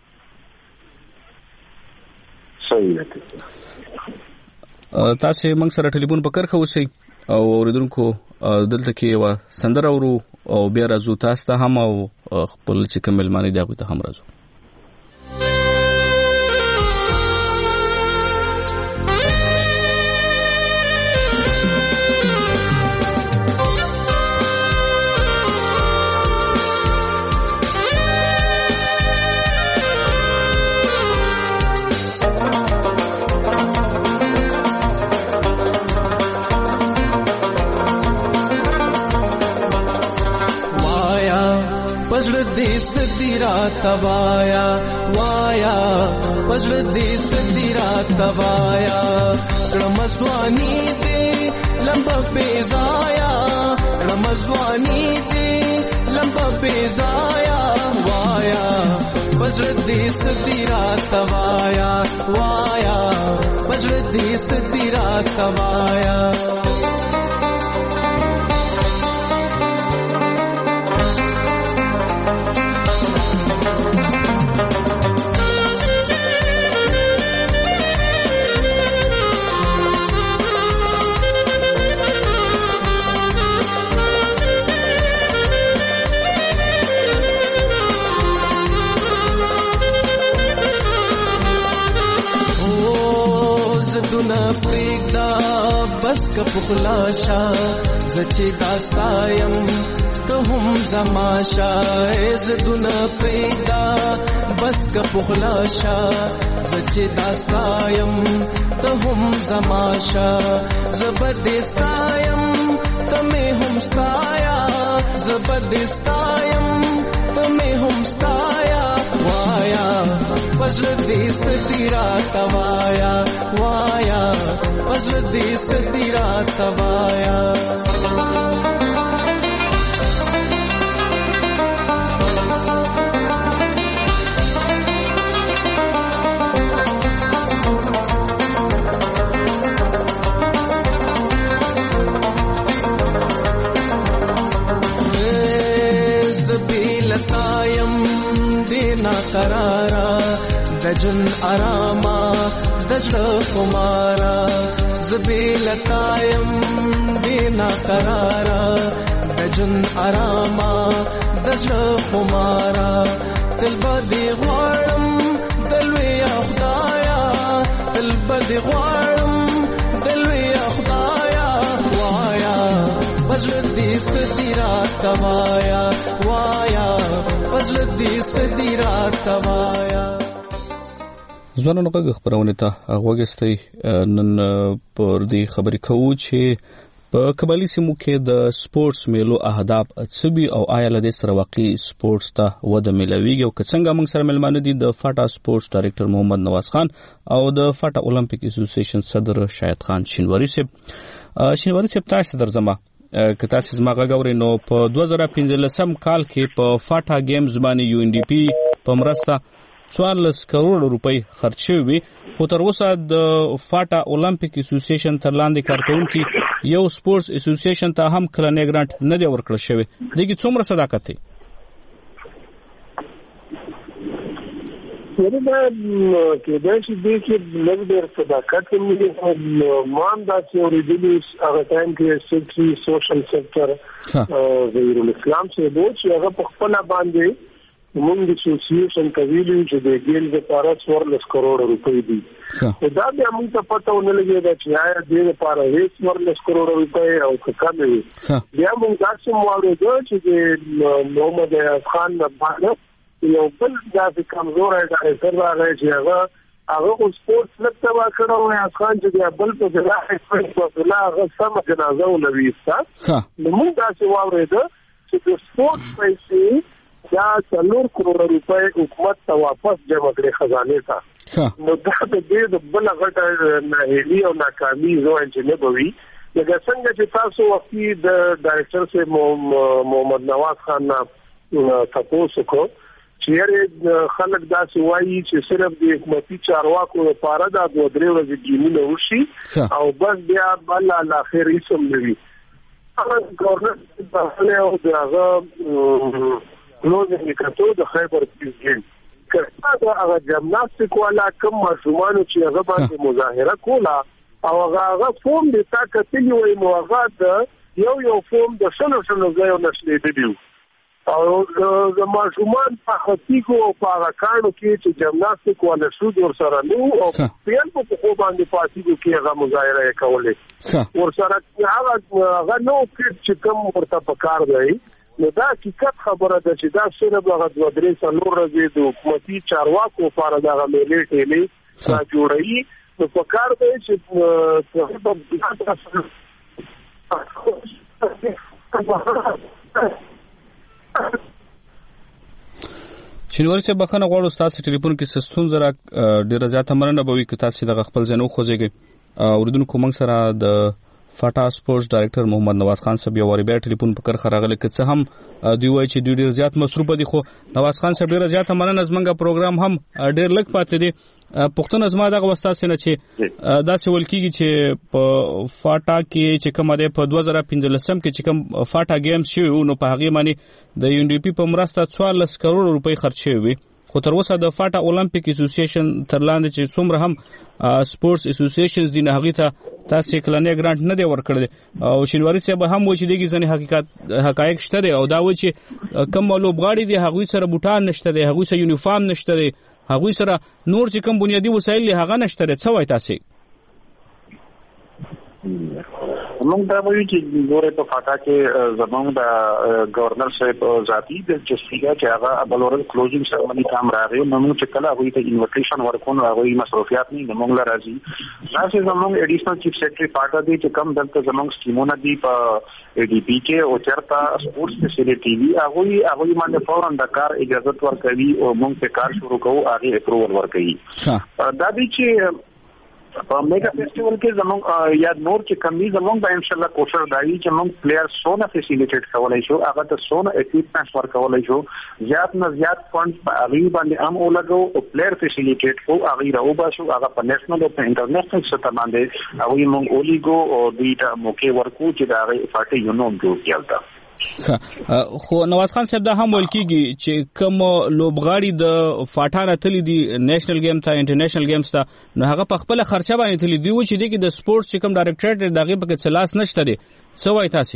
صحیح تاسو موږ سره ټلیفون په کرخه اوسئ او اوردونکو دلته کې یو سندره ورو او بیا راځو تاسو ته هم او خپل چې کومل معنی دا کوته هم راځو سدی راتوایا وایا پزړه دې سدی راتوایا رمزوانی دې لمبا پیزایا رمزوانی دې لمبا پیزایا وایا پزړه دې سدی راتوایا وایا پزړه دې سدی راتوایا بس کا پخلاشا زچې داستایم ته هم زماشا زدونه پیدا بس کا پخلاشا زچې داستایم ته هم زماشا زبردستایم ته مې هم ستایا زبردستایم ته مې هم ستایا وایا پزړه دې سدی راتوایا وایا پزړه دې سدی راتوایا زبیلتایم دینا قرارا دجن آراما دجړه خمارا زبیلتایم دینا قرارا دجن آراما دجړه خمارا دل بدی غواړم دلوي خدایا دل بدی غواړم دلوي خدایا وایا پزړه دې سدی راتوایا وایا پزړه دې سدی راتوایا ځوانانو غږ خبرونه ته غوږستئ نن پر دې خبرې کوو چې په قبایلی سیمو کې د سپورتس میلو اهداف څه او آیا له دې سره واقعي سپورتس ته وده ملويږي او څنګه موږ سره ملمانه دي د فاټا سپورتس ډایریکټر محمد نواز خان او د فاټا اولمپیک اسوسییشن صدر شاهد خان شینواری صاحب تاسو درځم که تاسو زما غوړې نو په 2015 کال کې په فاټا گیمز باندې یو ان ډي پی په مرسته 14 کروڑ روپۍ خرچ شوي خو تر اوسه د فاټا اولمپیک اسوسییشن تر لاندې کارکونکي یو سپورتس اسوسییشن ته هم کلنې ګرانټ نه دی ورکړل شوی دغه څومره صداقت دی ورته کې د شي د کې لږ ډېر صداقت ملي مان دا چې اوریجنلی هغه ټایم کې سیکټري سوشل سېکټر غیر الاسلام چې دوی چې هغه په خپل باندې موږ د اسوسییشن کویلو چې د ګیل لپاره 14 کروڑ روپۍ دي دا بیا موږ ته پته ونه لګي دا چې آیا د لپاره 14 کروڑ روپۍ او څه وي بیا موږ تاسو موارده چې د محمد خان باندې یو بل د کمزور ډایرکټر راغی چې هغه سپورتس لکه واکړه او خان چې بل په ځای په هغه سم جنازه ولويستا نو موږ تاسو موارده چې د سپورتس پیسې یا 4 کروڑ روپۍ حکومت ته واپس جمع کړي خزانه ته نو دا د دې بل غټه ناهیلي او ناکامي زو چې نه بوي لکه څنګه چې تاسو وختي د ډایرکټر سے محمد نواز خان تاسو کو چیرې خلک دا سوایي چې صرف د حکومتي چارواکو لپاره دا 2-3 ورځې ګیمونه وشي او بس بیا بل اخر یې سم نوي هغه ګورنمنت په حاله او دغه نو د میکاتو د خیبر پریزیدنت کله دا هغه جمناستیک والا کوم ماشومان چې هغه باندې مظاهره کوله او هغه فوم د تاکتلی وي نو هغه یو فوم د شنو ځایو نشلې دی او د ماشومان په خطیکو او په کارو کې چې جمناستیک والا شو ور سره نو او پیل په خو باندې پاتیږي کې هغه مظاهره کوله ور سره هغه نو چې کوم ورته پکار دی نو دا حقیقت خبره ده چې دا صرف هغه 2-3 ورځې د حکومتي چارواکو لپاره دا ملي ټیلي را جوړي نو په کار دی چې شینواری صاحب بخښنه غواړو ستاسو ټلیفون کې ستونزه را ډیره زیاته مننه به وي که تاسو د خپل ځای نه وخوځېږئ. اوریدونکو موږ سره د فاټا سپورټس ډایرکټر محمد نواز خان صاحب یو واری بیا ټلیفون په کرخه راغلی که څه هم دوی وایي چې دوی ډېر زیات مصروفه دي خو نواز خان صاحب ډېره زیاته مننه زموږ پروګرام هم ډېر لږ پاتې دی. پوښتنه زما دغه وه ستاسې نه چې داسې ویل کېږي چې په فاټا کې چې کومه دی په 2015 کې چې کوم فاټا ګیمز شوي وو نو په هغې باندې د UNDP په مرسته 14 کروړ روپۍ خرڅ شوي وي خو تر اوسه د فاټا اولمپیک اسوسییشن تر لاندې چې څومره هم سپورټس اسوسییشنز دي نه هغې ته تاسې کلنی ګرانټ نه دی ورکړی او شینواري صاحب هم وایي چې دې کې ځینې حقایق شته دی او دا وایي چې کوم لوبغاړي دي هغوی سره بوټان نشته دی هغوی سره یونیفارم نشته دی هغوی سره نور چې کوم بنیادي وسایل دي هغه نشته دی. څه وایي تاسې؟ موږ دا وایو چې ګوره په فاټا کې زموږ د گورنر صاحب ذاتي دلچسپي ده چې هغه بل ورځ کلوزینګ سرمني ته هم راغی نو موږ چې کله هغوی ته انویټیشن ورکړو هغوی مصروفیات نه زموږ له راځي داسې زموږ اډیشنل چیف سیکرټري فاټا دی چې کم دلته زموږ سکیمونه دي په ADP کې او چېرته سپورټس فیسیلیټي وي هغوی باندې فوراً د کار اجازه ورکوي او موږ په کار شروع کوو هغې اپروول ورکوي. دا دی چې په میگا فیسټیوال کې زموږ یا نور چې کمی زموږ به ان شاء الله کوشش دایي چې موږ پلیئر سونه فیسیلیټیټ کولای شو هغه ته سونه اکوپمنټس ورکولای شو زیات نه زیات فند په هغې باندې هم ولګو او پلیئر فیسیلیټیټ کو هغې راوباسو هغه په نیشنل او په انټرنیشنل سطح باندې هغوی موږ ولیږو او دوی ته موقع ورکو چې د هغې فاټې یو نوم جوړ کړي. خو نواز خان صاحب دا هم ویل کېږي چې کوم لوبغاړي د فاټا نه تللي دي نیشنل ګیم ته انټرنیشنل ګیمز ته نو هغه په خپله خرچه باندې تللي دي چې دې کې د سپورټس چې کوم ډایرکټریټ دی د هغې پکې څه لاس نشته دی. څه وایي تاسې؟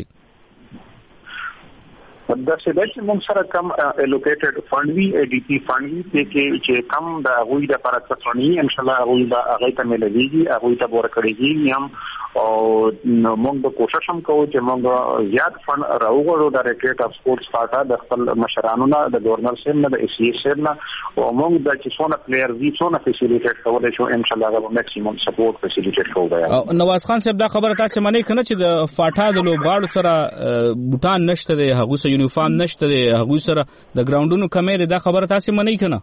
دا چې موږ سره کم الوکیټډ فند وی ADP فند وی چې کم د هغوی د لپاره څه فني ان شاء الله هغوی ته ملويږي هغوی ته ورکړيږي هم او موږ به کوشش هم کوو چې موږ زیات فند راوغواړو ډایرکټریټ اف سپورټس فاټا د خپل مشرانو نه د گورنر صاحب نه د ACA صاحب نه او موږ د چې څونه پلیئر دي څونه فیسیلیټیټ کولای شو ان شاء الله هغه میکسیمم سپورټ فیسیلیټیټ کوو. نواز خان صاحب دا خبره تاسې منئ که نه چې د فاټا د لوبغاړو سره بوټان نشته دی هغوی سره یونیفارم نشته دی هغوی سره د ګراونډونو کمی دی دا خبره تاسې منئ که نه؟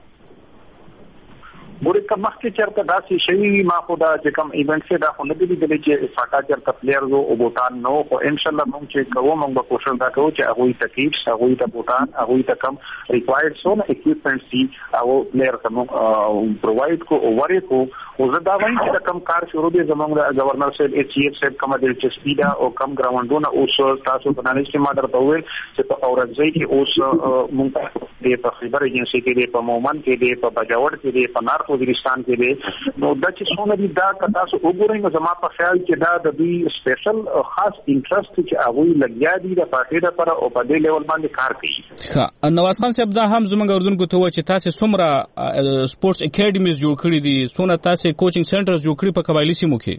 ګورې که مخکې چېرته داسې شوي وي ما خو دا چې کوم ایونټ دی دا خو نه دي لیدلي چې فاټا چېرته پلیئرز او بوټان نه وو خو انشاءالله موږ چې کوو موږ به کوشش دا کوو چې هغوی ته کیټس هغوی ته بوټان هغوی ته کم ریکوایرډ څونه اکوپمنټس دي هغو پلیئر ته موږ پرووایډ کړو او ورکړو. خو زه دا وایم چې د کم کار شروع دی زموږ د گورنر صاحب HCF صاحب کومه دلچسپي ده او کم ګراونډونه اوس تاسو په نړۍ کې ما درته وویل چې په اورنګزی کې اوس موږ په خیبر ایجنسي کې دی په مومن کې دی په بجاوړ کې دی په نارت وزیرستان کې دی نو دا چې څونه دي دا که تاسو وګورئ نو زما په خیال کې دا د دوی سپیشل خاص انټرست چې هغوی لګیا دي د فاټې لپاره او په دې لیول باندې کار کوي. نواز خان صاحب دا هم زموږ اردوونکو ته وایي چې تاسې څومره سپورټس اکیډمیز جوړ کړي دي څونه تاسې کوچنګ سنټرز جوړ کړي په قبایلي سیمو کې؟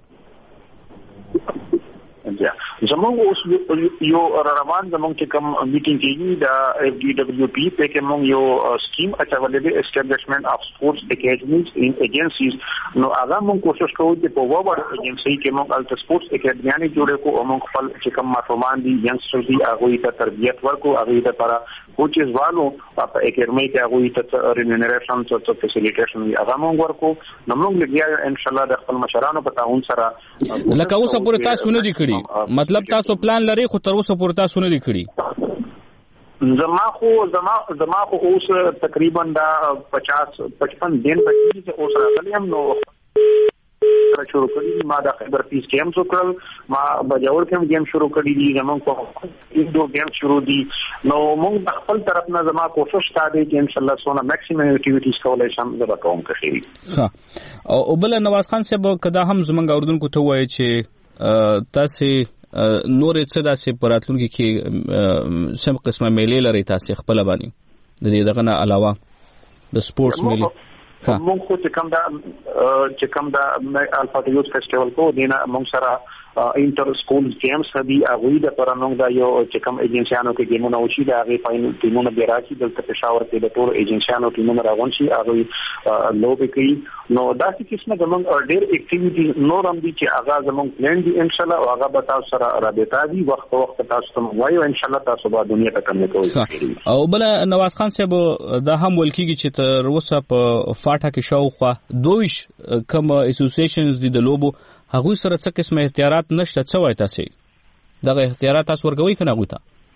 زموږ اوس یو روان زموږ چې کوم میټینګ کېږي د FDWP په کې موږ یو سکیم اچولې ده اسټابلیشمنٹ اف سپورټس اکیډمیز ان ایجنسیز نو هغه موږ کوشش کوو چې په وور ایجنسی کې موږ الټ سپورټس اکیډمیانې جوړې کو او موږ خپل چې کوم ماشومان دي ینګسټر دي هغه ته تربیت ورکو هغه لپاره کوچز والو په اکیډمي کې هغه ته ریمونریشن او فیسیلیټیشن هغه موږ ورکو نو موږ لګیا ان شاء الله د خپل مشرانو په تعاون سره لکه اوسه پورې تاسو نه دي کړی مطلب تاسو پلان لري خو تر اوسه پورې تاسو نه دي کړی. زما خو اوس تقریبا دا 50-55 دن بچی چې اوس راغلی هم نو شروع کړی ما د خیبر پیس کې هم وکړل ما بجاور کې هم گیم شروع کړی دي زموږ په دو گیم شروع دي نو موږ خپل طرف نه زما کوشش تا دی چې ان شاء الله سونه میکسیمم اکټیویټیز کولای شم زه کوم کوي. او بل نواز خان صاحب کدا هم زموږ اردوونکو ته وایي چې تاسې نور څه داسې په راتلونکي کې سم قسمه میلې لرئ تاسې خپله باندې د دې دغه نه علاوه د سپورټس میلې؟ موږ خو چې کوم دا الفا یوث فیسټیوال کو دینا موږ سره انټر سکول گیمز هدي هغه د پر موږ دا یو چې کوم ایجنسیانو کې ګیمونه وشي دا هغه فاینل ټیمونه به راځي دلته پېښور کې د ټول ایجنسیانو ټیمونه راغون شي هغه لوب کوي نو دا چې قسمه د موږ ډېر اکټیویټي نور هم دي چې هغه زموږ پلان دي ان شاء الله هغه به تاسو سره رابطه دي وخت تاسو ته وایو ان شاء الله تاسو به دنیا ته کوم کوي او بل نواز خان صاحب دا هم ولکیږي چې تر اوسه په فاټا کې شاوخوا 22 کوم اسوسییشنز دي د لوبو هغه سره څه قسم اختیارات نشته څه وای تاسو دغه اختیارات تاسو ورګوي کنه غوته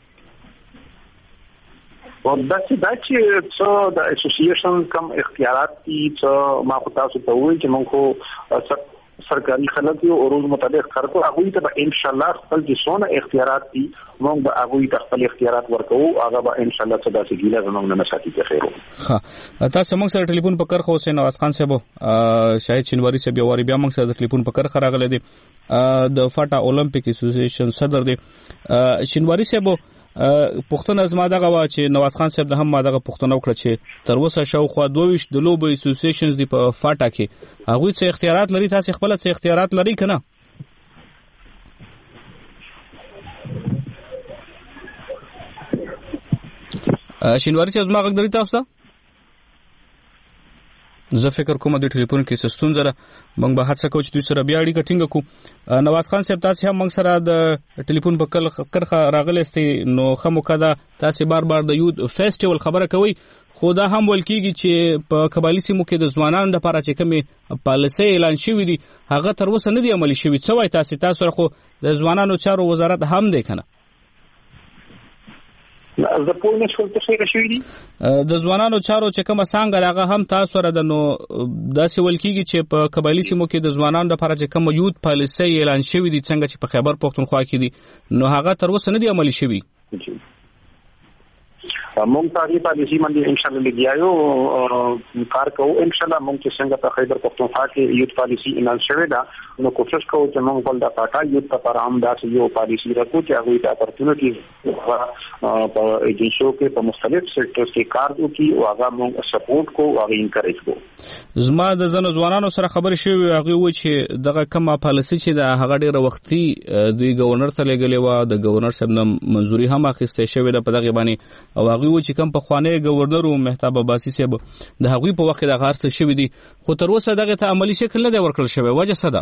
او دا چې څو د اسوسییشن کم اختیارات دي څو ما تاسو ته وایي چې موږ سرکاري خلک یو او روز مطابق خرڅو هغه ته به ان شاء الله خپل د سونه اختیارات دي موږ به هغه ته خپل اختیارات ورکو هغه به ان شاء الله څه داسې ګیله زموږ نه ساتي ته خیرو ها تاسو موږ سره ټلیفون پکړ خو حسین نواز خان صاحب شاید شینواری صاحب یو بیا موږ سره ټلیفون پکړ خراغله دي د فاټا اولمپیک اسوسییشن صدر دي شینواری صاحب پښتون ازما دغه وا چې نواز خان صاحب د هم ما دغه پښتون وکړه چې تر اوسه شاوخوا 22 د لوب اسوسییشنز دی په فاټا کې هغه څه اختیارات لري تاسو خپل څه اختیارات لري کنه شینواری صاحب ما غږ درې تاسو زه فکر کوم د ټلیفون کې ستونزه ده موږ به هڅه کوو چې دوی سره بیا اړیکه ټینګ کړو نواز خان صاحب تاسو هم موږ سره د ټلیفون په کرخه راغلئ نو خموکه دا تاسو بار د یوث فیسټیوال خبره کوي خو دا هم ولکېږي چې په قبایلی سیمو کې د ځوانانو لپاره چې کومې پالیسۍ اعلان شوي دي هغه تر اوسه نه دي عملي شوي څه وایي تاسو خو د ځوانانو چارو وزارت هم دی کنه زه پوه نه شوم څه شوي دي د ځوانانو چارو چې کومه څانګه هغه هم تاسو سره د نو داسې ولکېږي چې په قبایلی سیمو کې د ځوانانو لپاره چې کوم یوث پالیسۍ اعلان شوي دي څنګه چې په خیبر پښتونخوا کې دي نو هغه تر اوسه نه دي عملي شوي مونږ تاریخ پالیسی باندې ان شاء الله لګیاو کار کوو ان شاء الله مونږ چې څنګه په خیبر پښتونخوا کې یوث پالیسی انال شوی دا نو کوشش کوو چې مونږ بل د پاټا یوث لپاره هم داسې یو پالیسی راکو چې هغه ته اپورتونټیز په ایجنسیو کې په مختلف سیکټرز کې کار وکړي او هغه مونږ سپورټ کوو او انکریج کوو زما د زنه ځوانانو سره خبرې شوې هغه و چې دغه کومه پالیسی چې د هغه ډیره وختي دوی گورنر ته لګلې و د گورنر صاحب نه منځوري هم اخیسته شوې ده په دغه باندې او هغه و چې کوم په خوانه گورنر او مهتاب عباسی صاحب د هغوی په وخت د غار څه شوې دي خو تر اوسه دغه ته عملی شکل نه دی ورکړل شوی وجه څه ده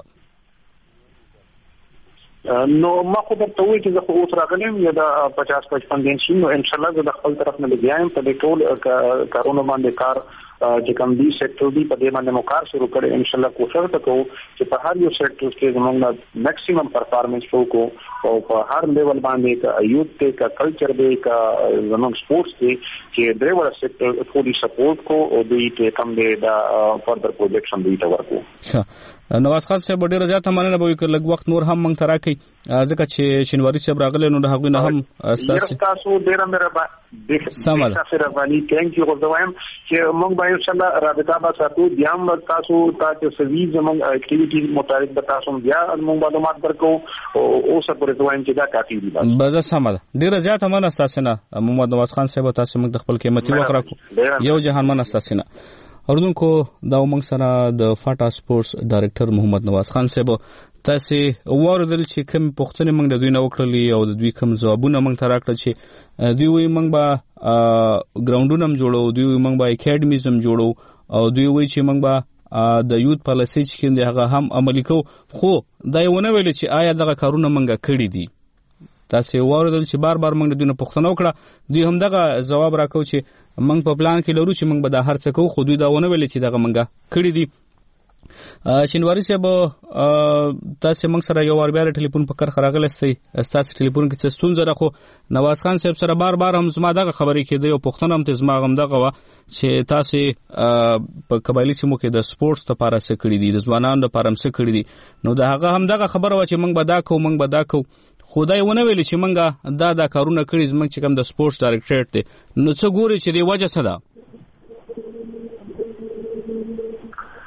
نو ما خو درته وایي چې زه خو اوس راغلم یا د 50-55 دین شي نو ان شاء الله زه د خپل طرف نه لګیایم په دې ټول کارونو باندې کار چې کوم دي سیکټر دی په دې باندې مو کار شروع کړی ان شاء الله کوشش وکړو چې په هر یو سیکټر کې زموږ میکسیمم پرفارمنس وکړو او په هر لیول باندې کا یوث ته کا کلچر دی کا زموږ سپورتس دی چې درې وړ سیکټر فولي سپورټ کو او دوی ته کم دی دا فردر پروجیکشن دی تا ورکو نواز خان صاحب ډیره زیاته مننه به وکړ لږ وخت نور هم مونږ ته راکړي ځکه چې شینواری صاحب راغلی نو د هغوی نه هم تاسو ډیره مهرباني مهرباني ثانک یو غواړم چې مونږ به ان شاء الله رابطه به ساتو بیا هم تاسو ته سوي زموږ اکټیویټیز مطابق به تاسو بیا موږ معلومات درکو او اوس پرې وایم چې دا کافي دي بس سم ده ډیره زیاته مننه تاسو نه محمد نواز خان صاحب تاسو موږ د خپل قیمتي وخت راکو یو جهان مننه تاسو نه اوردونکو دا موږ سره د فاټا سپورتس ډایریکټر محمد نواز خان صاحب تاسو ووردل چې کوم پوښتنې موږ د دوی نه وکړلې او د دوی کوم ځوابونه موږ ته راکړل چې دوی وایي موږ به ګراوندونه هم جوړو دوی وایي موږ به اکیډمیز هم جوړو او دوی وایي چې موږ به د یوث پالیسۍ چې کوم دی هغه هم عملي کوو خو دا یې ونه ویل چې آیا دغه کارونه موږ کړي دي تاسو ووردل چې بار بار موږ د دوی نه پوښتنه وکړه دوی هم دغه ځواب راکړو چې موږ په پلان کې لرو چې موږ به دا هر څه کوو خو دوی دا ونه ویل چې دغه موږ کړي دي شینواری صاحب تاسو موږ سره یو وار بیا ټلیفون په کار راغلئ تاسو ټلیفون کې څه ستونزه ده خو نواز خان صاحب سره بار بار هم زما دغه خبرې کېده یو پوښتنه هم زما هم دغه وه چې تاسو په قبایلی سیمو کې د سپورټس لپاره څه کړي دي د ځوانانو لپاره هم څه کړي دي نو د هغه هم دغه خبره وه چې موږ به دا کوو خدای ونه ویل چې منګه دا کارونه کړی زمنګ چې کوم د سپورتس ډایریکټریټ دی نو څه ګوري چې دی وجه څه ده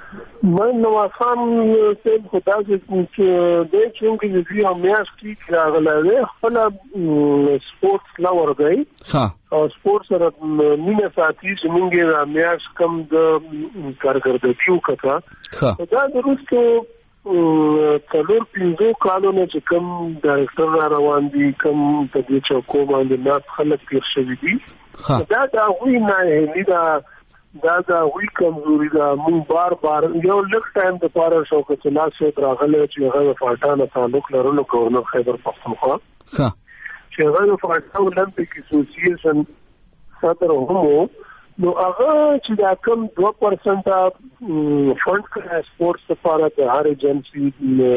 من نوافان سیم خدا چې د چونکې د دې میاش کې راغلی خپل سپورتس لا ورغی او سپورتس سره مینه ساتي چې موږ د میاش کم د کارګردګي وکړه دا درسته څلور پنځه کالونه چې کم ډایرکټر روان دي کم د دې چوکو باندې ناس خلک تیر شوي دي دا د هغوی نه دا وی کمزوري دا مون بار یو لږ ټایم د پاره شو چې لاس راغله چې هغه فاټانه تعلق لرلو گورنر خیبر پختونخوا چې هغه فاټا اولمپیک اسوسییشن صدر هم نو هغه چې دا کم 2% فند کړه سپورتس لپاره د هر ایجنسی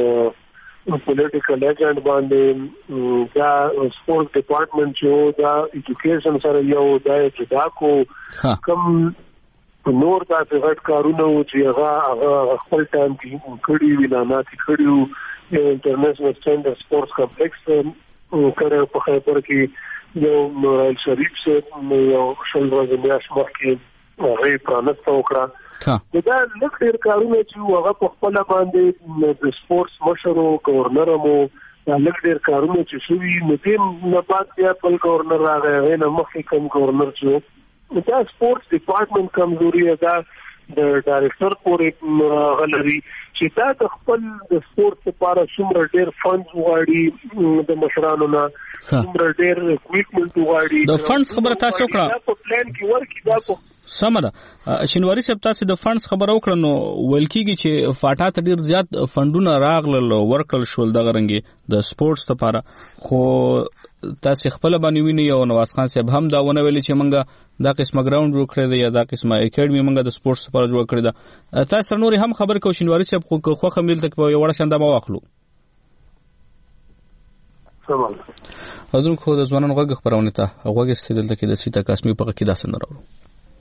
پولیټیکل ایجنټ باندې دا سپورت ډپارټمنټ چې دا ایجوکیشن سره یو دا جدا کو کم نور دا غټ کارونه و چې هغه خپل ټایم کې کړي ویلانات کړي یو انټرنیشنل سټانډرډ سپورتس کمپلیکس کړه په خیبر کې یو نورال شریف سره یو شل ورځې میاشت مخکې هغه پرانست وکړه دا لږ ډېر کارونه چې هغه په خپل باندې د سپورتس مشر او گورنر مو دا لږ ډېر کارونه چې شوي نو دې نه بعد بیا بل گورنر راغی هغه نه مخکې کوم گورنر چې دا سپورتس ډپارټمنټ کمزوري ده د ډایرکټر پورې غلري چې دا د خپل د سپورت لپاره څومره ډېر فنډز وغواړي د مشرانو نه څومره ډېر اکوپمنټ وغواړي د فنډز خبره تاسو وکړه په پلان کې ورکړي دا سم ده شینواری صاحب تاسو د فنډز خبره وکړه نو ویل کېږي چې فاټا ته ډېر زیات فنډونه راغلل ورکړل شول دغه رنګي د سپورتس لپاره خو تاسو خپل باندې ویني یو نواز خان صاحب هم دا ونه ویل چې موږ دا قسمه ګراوند جوړ کړی دی یا دا قسمه اکیډمي موږ د سپورتس لپاره جوړ کړی ده تاسو نور هم خبر کو شینواری صاحب خو خمیل تک په یو وړ شنده ما واخلو سمال حضور خو د ځوانانو غږ خبرونه ته هغه استدلال کې د سیتا قسمي په کې داسې نه راوړو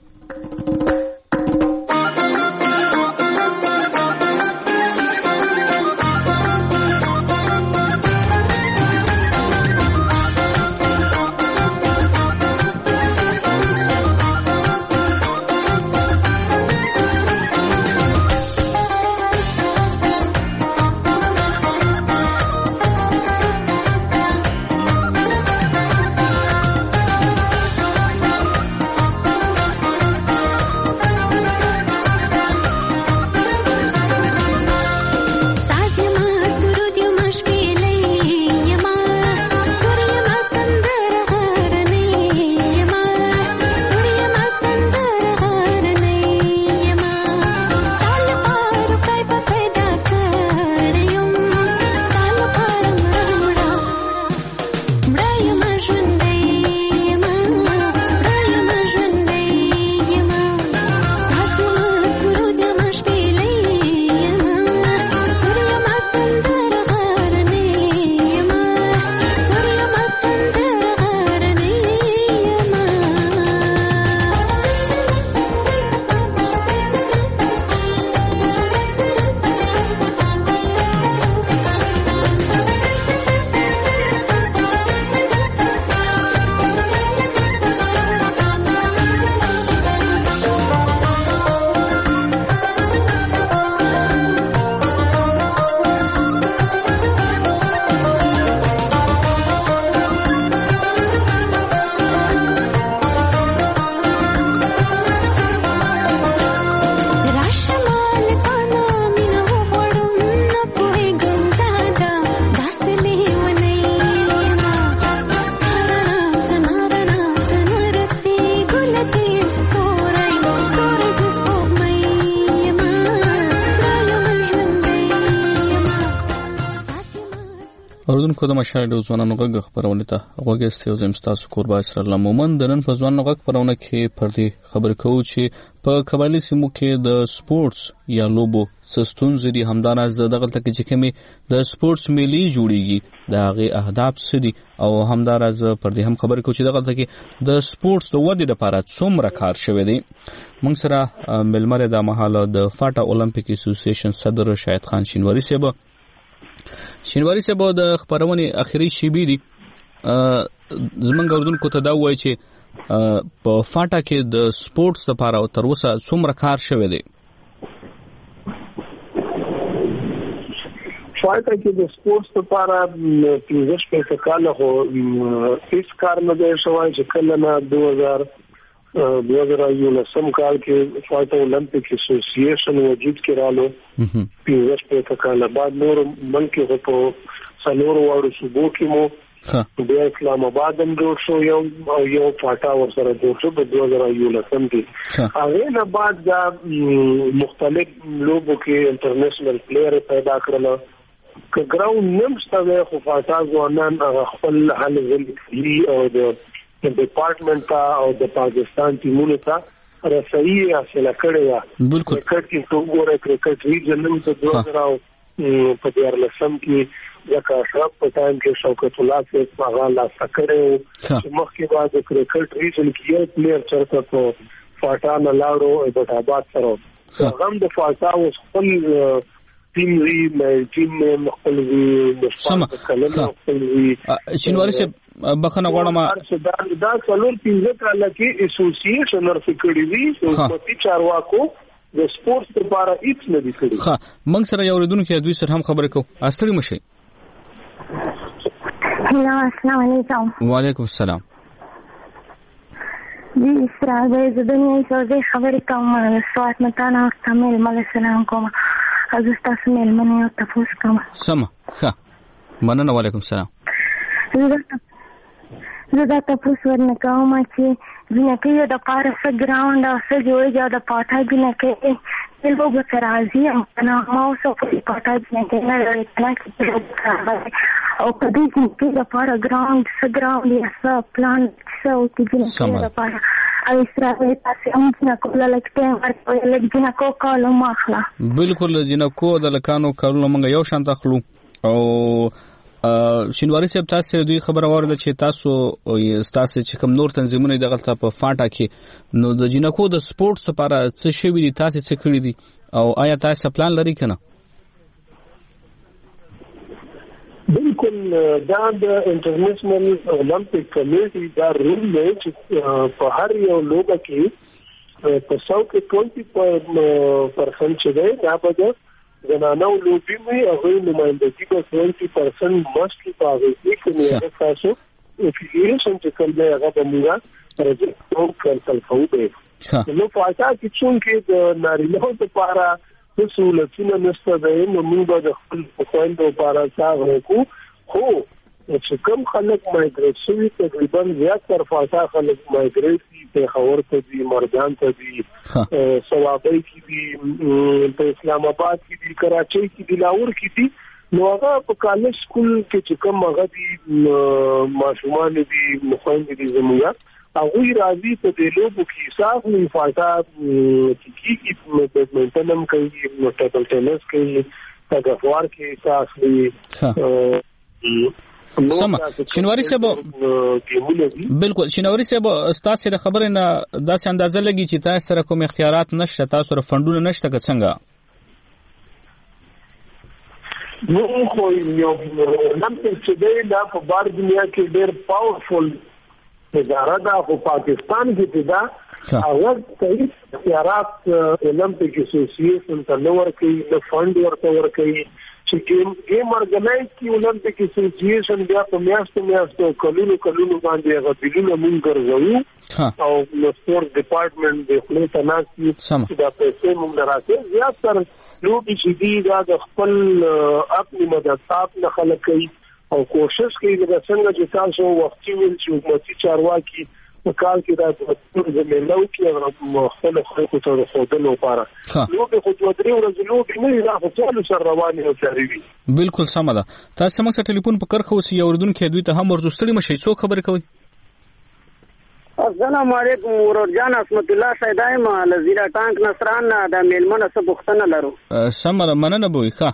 اوردونکو د مشال د ځوانانو غږ خبرونه ته غوږ استیو زم تاسو قربا اسرائیل مومن د نن په ځوانانو غږ خبرونه کې پردي خبر کوو چې په قبایلی سیمو کې د سپورتس یا لوبو سستون زری همدان از دغه تک چې کمی د سپورتس ملي جوړیږي د هغه اهداف سدي او همدار از پردي هم خبر کوو چې دغه تک د سپورتس د ودې لپاره څومره کار شوی دی موږ سره ملمره د محاله د فاټا اولمپیک اسوسییشن صدر شاهد خان شینواری صاحب د خبرونه اخیری شیبې دي زمونږ اردوونکو ته دا وایي چې په فاټا کې د سپورتس لپاره تر اوسه څومره کار شوی دی فایټه کې د سپورتس لپاره 15 کاله هو هیڅ کار نه دی شوی چې کله نه 2019 کال کې فایټ اولمپیک اسوسییشن وجود کې رالو 15 کاله بعد نور ملک په څلور وړو صوبو کې مو د اسلام آباد هم جوړ شو یو فایټا ورسره جوړ شو په 2019 کې هغه نه بعد دا مختلف لوبو کې انټرنیشنل پلیئر پیدا کړل که ګراوند نمسته خو فایټا ځوانان خپل حل ولې او د ډپارټمنټ او د پاکستان ټیمونو ته رسایي حاصل کړې ده بالکل کرکټ کې ټوګوره کرکټ ریجن نن ته 2014 کې ځکه شراب په ټایم کې شوکت الله سے هغه لا سکړو چې مخکې بعد کرکټ ریجن کې یو پلیئر چرته په فاټا نه لاړو ایبټ آباد سره هغه د فاټا اوس خپل ټیم وی ټیم خپل وی سم کلمه خپل وی شینواری سے بخنه غواړم دا څلور 15 کال کې اسوسییشن ورسکړي وی حکومتي چارواکو د سپورتس لپاره هیڅ نه دي کړی ها موږ سره یو ردونکو دوی سره هم خبرې کوو استری مشي هلو السلام علیکم وعلیکم السلام جی اسراء د دنیا سره خبرې کوم سوات متانه استعمال مل سلام کوم ازستا سمل منه تفوس کوم سم ها مننه وعلیکم السلام زه دا تاسو ورنه کوم چې جنکه د پاره څه ګراوند او څه جوړه د پاټا جنکه په لوګو سره راځي او انا ما اوسه په پاټا جنکه نه لري او په دې کې د پاره ګراوند څه ګراوند یا څه پلان څه او چې جنکه د پاره او اسرائیل تاسو هم نه کوله لکه ورته لګینا کو کالو ماخلا بالکل جنکو د لکانو کالو موږ یو شان تخلو او شینواری صاحب تاسو دوی خبر اورل چې تاسو چې کوم نور تنظیمونه دغه په فاټا کې نو د جنکو د سپورتس لپاره څه شوی دي تاسو څه کړی دي او آیا تاسو پلان لري کنه بالکل دا د انټرنیشنل اولمپیک کمیټي دا رول دی چې په هر یو لوبه کې په 100 کې 20% چې دی دا به زنانو لوبي مې هغه نمائندګي په 20% مستي پاوي چې نه تاسو افیلیشن چې کومه هغه بموږه راځي او کارتل خو به نو فاټا کې څنګه د نارینه لپاره سہولتونه نشته ده نو موږ د خپل خويندو لپاره څنګه وکړو خو چې کوم خلک مایګریټ شوي تقریبا زیات تر فاټا خلک مایګریټ په خور ته دي مردان ته دي سوابي کې دي په اسلام آباد کې دي کراچۍ کې دي لاهور کې دي نو هغه په کالج سکول کې چې کوم هغه دي ماشومان دي مخاندې دي زموږه هغه راځي په دې لوبو کې حساب نه فاټا کې بیډمنټن هم کوي ټیبل ټینس کوي تګفوار کې حساب لري سم شینواری صاحب بالکل شینواری صاحب تاسو د خبرې نه داسې اندازه لګي چې تاسو سره کوم اختیارات نشته تاسو سره فندونه نشته که څنګه نو خو یو نن چې دا په بار دنیا کې ډېر پاورفل اداره ده په پاکستان کې دا هغه صحیح اختیارات اولمپیک اسوسییشن ته نور کوي د فند ورته ورکوي چې گیم ارګنایز کی اولمپیک اسوسییشن بیا په میاشتو کلونو باندې هغه بلونه مونږ ګرځو او سپورت ډپارټمنټ د خپل تناسي دا پیسې مونږ راځي زیات تر لوبي چې دی دا د خپل خپل مدرسات نه خلک کوي او کوشش کوي چې څنګه چې تاسو وختي ویل چې حکومتي چارواکي په کال کې دا د زمينو کې خپل خلکو ته خودلو لپاره نو په خو دوه درې ورځې لوبي نه راځي ټول سره رواني او چاري بالکل سم ده تاسو موږ سره ټلیفون په کرخه اوس یو اردن کې دوی ته هم ورزستړي مشي څو خبرې کوي السلام علیکم ورجان اسمت الله سیدایم لزیرا ټانک نصران د میلمنه څه بوختنه لرو سم مننه بوي ښه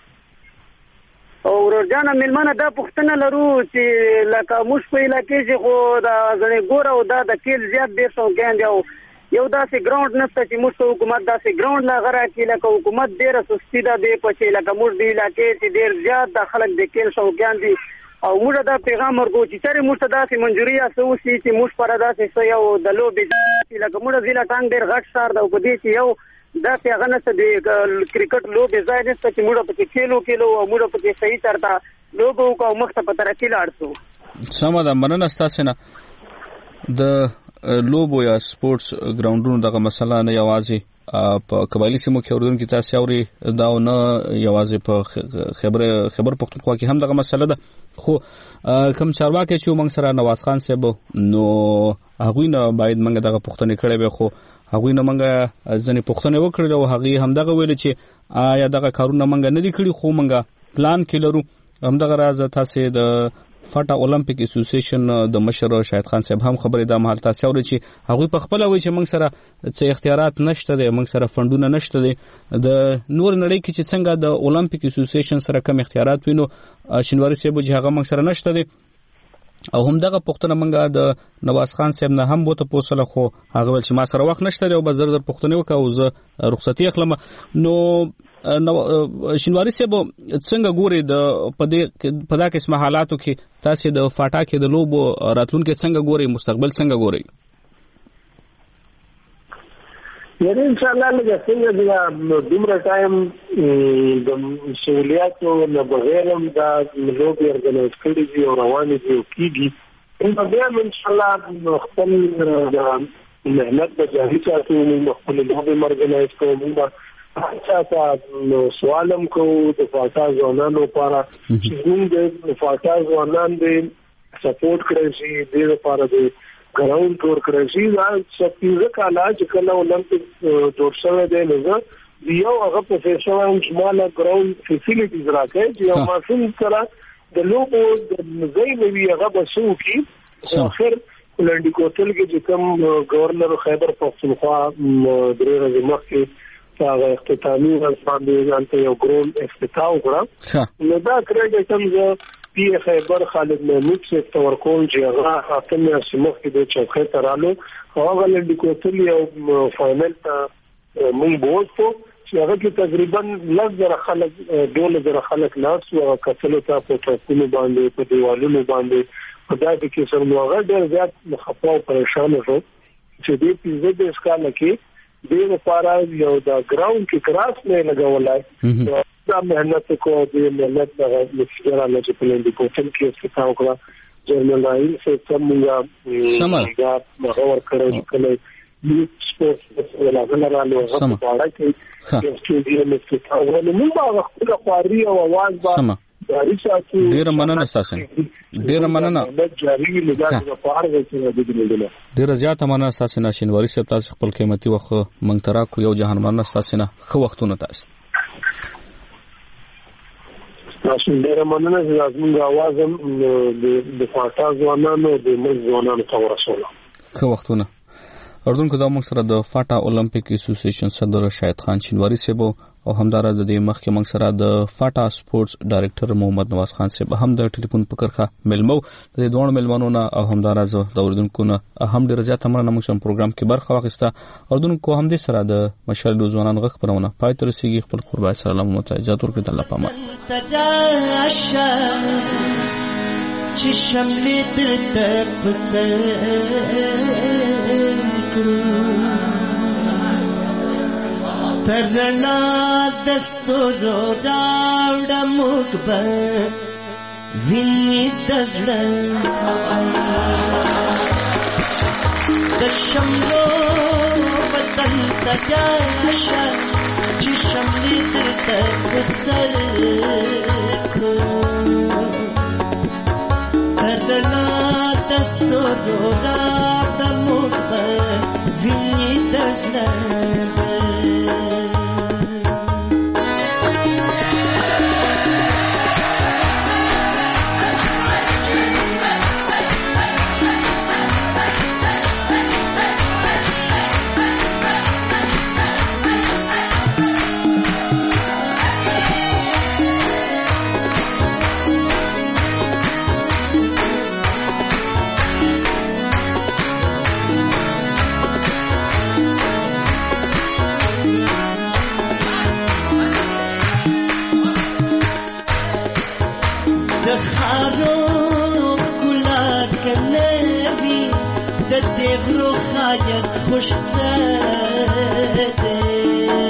او ورجان میلمنه دا پښتنه لرو چې لکه موږ په علاقې کې خو دا غني ګور او دا د کېل زیات ډیر سو ګاند یو داسې ګراوند نشته چې موږ حکومت داسې ګراوند لا غره کې لکه حکومت ډیر سستی ده دی په چې لکه موږ دی علاقې چې ډیر زیات د خلک د کېل سو ګاند او موږ دا پیغام ورکو چې ترې موږ داسې منجوري اسو چې موږ پر داسې یو د لوبي لکه موږ ضلع ټانګ ډیر غټ سار دا په دې چې یو دا څنګه نه څه دی کرکټ لوبې ځای نشته چې موږ پکې کېلو او موږ پکې صحیح ترتا لوبو کو مخ ته په ترقی لاړ شو. سمه ده، مننه ستاسو نه. د لوبو یا سپورتس ګراوندونو دغه مسله نه یوازې په قبایلی سیمو کې اوردون کې تاسو اوري دا نه یوازې په خبر پختونخوا کې هم دغه مسله ده، خو کوم چارواکي چې موږ سره نواز خان صاحب نو هغوی نه باید موږ دغه پښتنې کړې به، خو هغوی نه موږ ځنې پښتنې وکړل او هغه هم دغه ویل چې آیا دغه کارونه موږ نه دي کړی، خو موږ پلان کې لرو. هم دغه راز تاسو د فاټا اولمپیک اسوسییشن د مشر شاهد خان صاحب هم خبرې د مهال تاسو اوري چې هغوی په خپل وایي چې موږ سره څه اختیارات نشته دي، موږ سره فندونه نشته دي. د نور نړۍ کې چې څنګه د اولمپیک اسوسییشن سره کم اختیارات وینو، شینواری صاحب چې هغه موږ سره نشته دي. او هم دغه پښتنه منګه د نواز خان صاحب نه هم بوته پوسله، خو هغه ول چې ما سره وخت نشته او به زر پښتنه وکاو زه رخصتي اخلم. نو شینواری صاحب څنګه ګوري د په دا قسمه حالاتو کې تاسو د فاټا کې د لوبو راتلونکو څنګه ګوري، مستقبل څنګه ګوري؟ یعنی ان شاء الله لږه څنګه دومره ټایم د سہولیاتو نه بغیر هم دا لوبې ارګنایز کړي دي او روانې دي او کېږي. بیا ان شاء الله خپل محنت به جاري ساتو، خپل لوبې ارګنایز کوو. چاته سوالم کوو د فاټا ځوانانو لپاره چې موږ د فاټا ځوانان دې سپورټ کړی شي، دې لپاره د ګراوند تور کړی شي. دا سپیزه کاله چې کله اولمپیک جوړ شوی دی نو یو هغه پروفیشنل شماله ګراوند فیسیلیټیز راکړي چې یو ماشوم سره د لوبو د ځای نوي هغه بسو کې اخر ولندي کوتل کې چې کوم گورنر خیبر پختونخوا درې ورځې مخکې هغه اختتامي باندې ځانته یو ګرون افتتاح وکړه. نو دا کریډټ هم زه پی خیبر خالد محمود سے تورکول چې هغه خاتمه سیمه کې د چوکۍ ترالو هغه لندي کوتل یو فائنل ته مونږ بوځو چې هغه کې تقریبا 10,000 خلک 12,000 خلک ناس او کتل ته په ټاکلو باندې په دیوالونو باندې په داسې کې سره هغه ډېر زیات مخاطب پریشان شو چې دې پیزه د اسکاله کې دې لپاره یو دا ګراوند کې کراس نه لګولای دا مهنت کو دې مهنت د مشکل نه چې په لندي کوتل کې څه وکړه جرمن راین څه څنګه دا مغور کړو کله یو سپورت ولا غنرالو هغه په اړه کې چې دې مستقبل ولې موږ هغه خپل خواري او आवाज با ډیر مننه تاسو ډیر مننه ډیر زیات مننه تاسو نه شینواری صاحب، تاسو خپل قیمتي وخت مونږ ترا کو یو جهان مننه تاسو نه خو وختونه تاسو ډیر مننه چې زموږ आवाज د فاټا ځوانانو د مرګ ځوانانو ته ورسوله. خو وختونه اردن کو دا موږ سره د فاټا اولمپیک اسوسییشن صدر شاهد خان شینواری صاحب او همدارا د دې مخکې موږ سره د فاټا سپورتس ډایریکټر محمد نواز خان صاحب هم د ټلیفون په کرخه ملمو د دوه ملمنو نه او همدارا د اوردونکو نه هم ډیر زیات امرنه موږ په پروګرام کې برخه واخیسته. اوردونکو هم دې سره د مشال ځوانان غږ پرونه پای تر سیږي. خپل قربان سلام متعجات ورکړه الله پامان چې شملې درته پسر ترنا دستورو راوړه موږ به ویني د زړه د شملو وطن ته راشه چې شملې درته پسر ترنا دستورو راوړه موږ به ویني د زړه خوش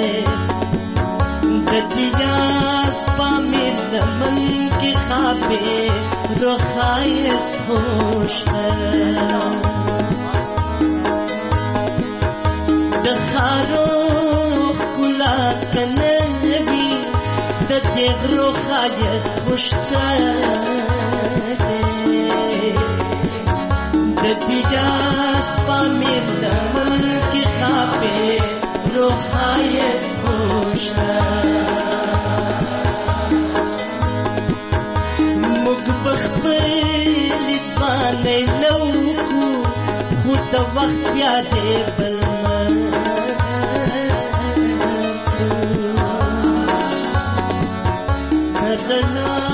کی خوابه رو خایست خوشته دخاروخ کلا کنبی دتغرو خایست خوشته دتیجاز پامیر دمن کی خوابه رو خایست خوشته بخبلی ځوانۍ لوکو خو د وخت یادې بل کرنا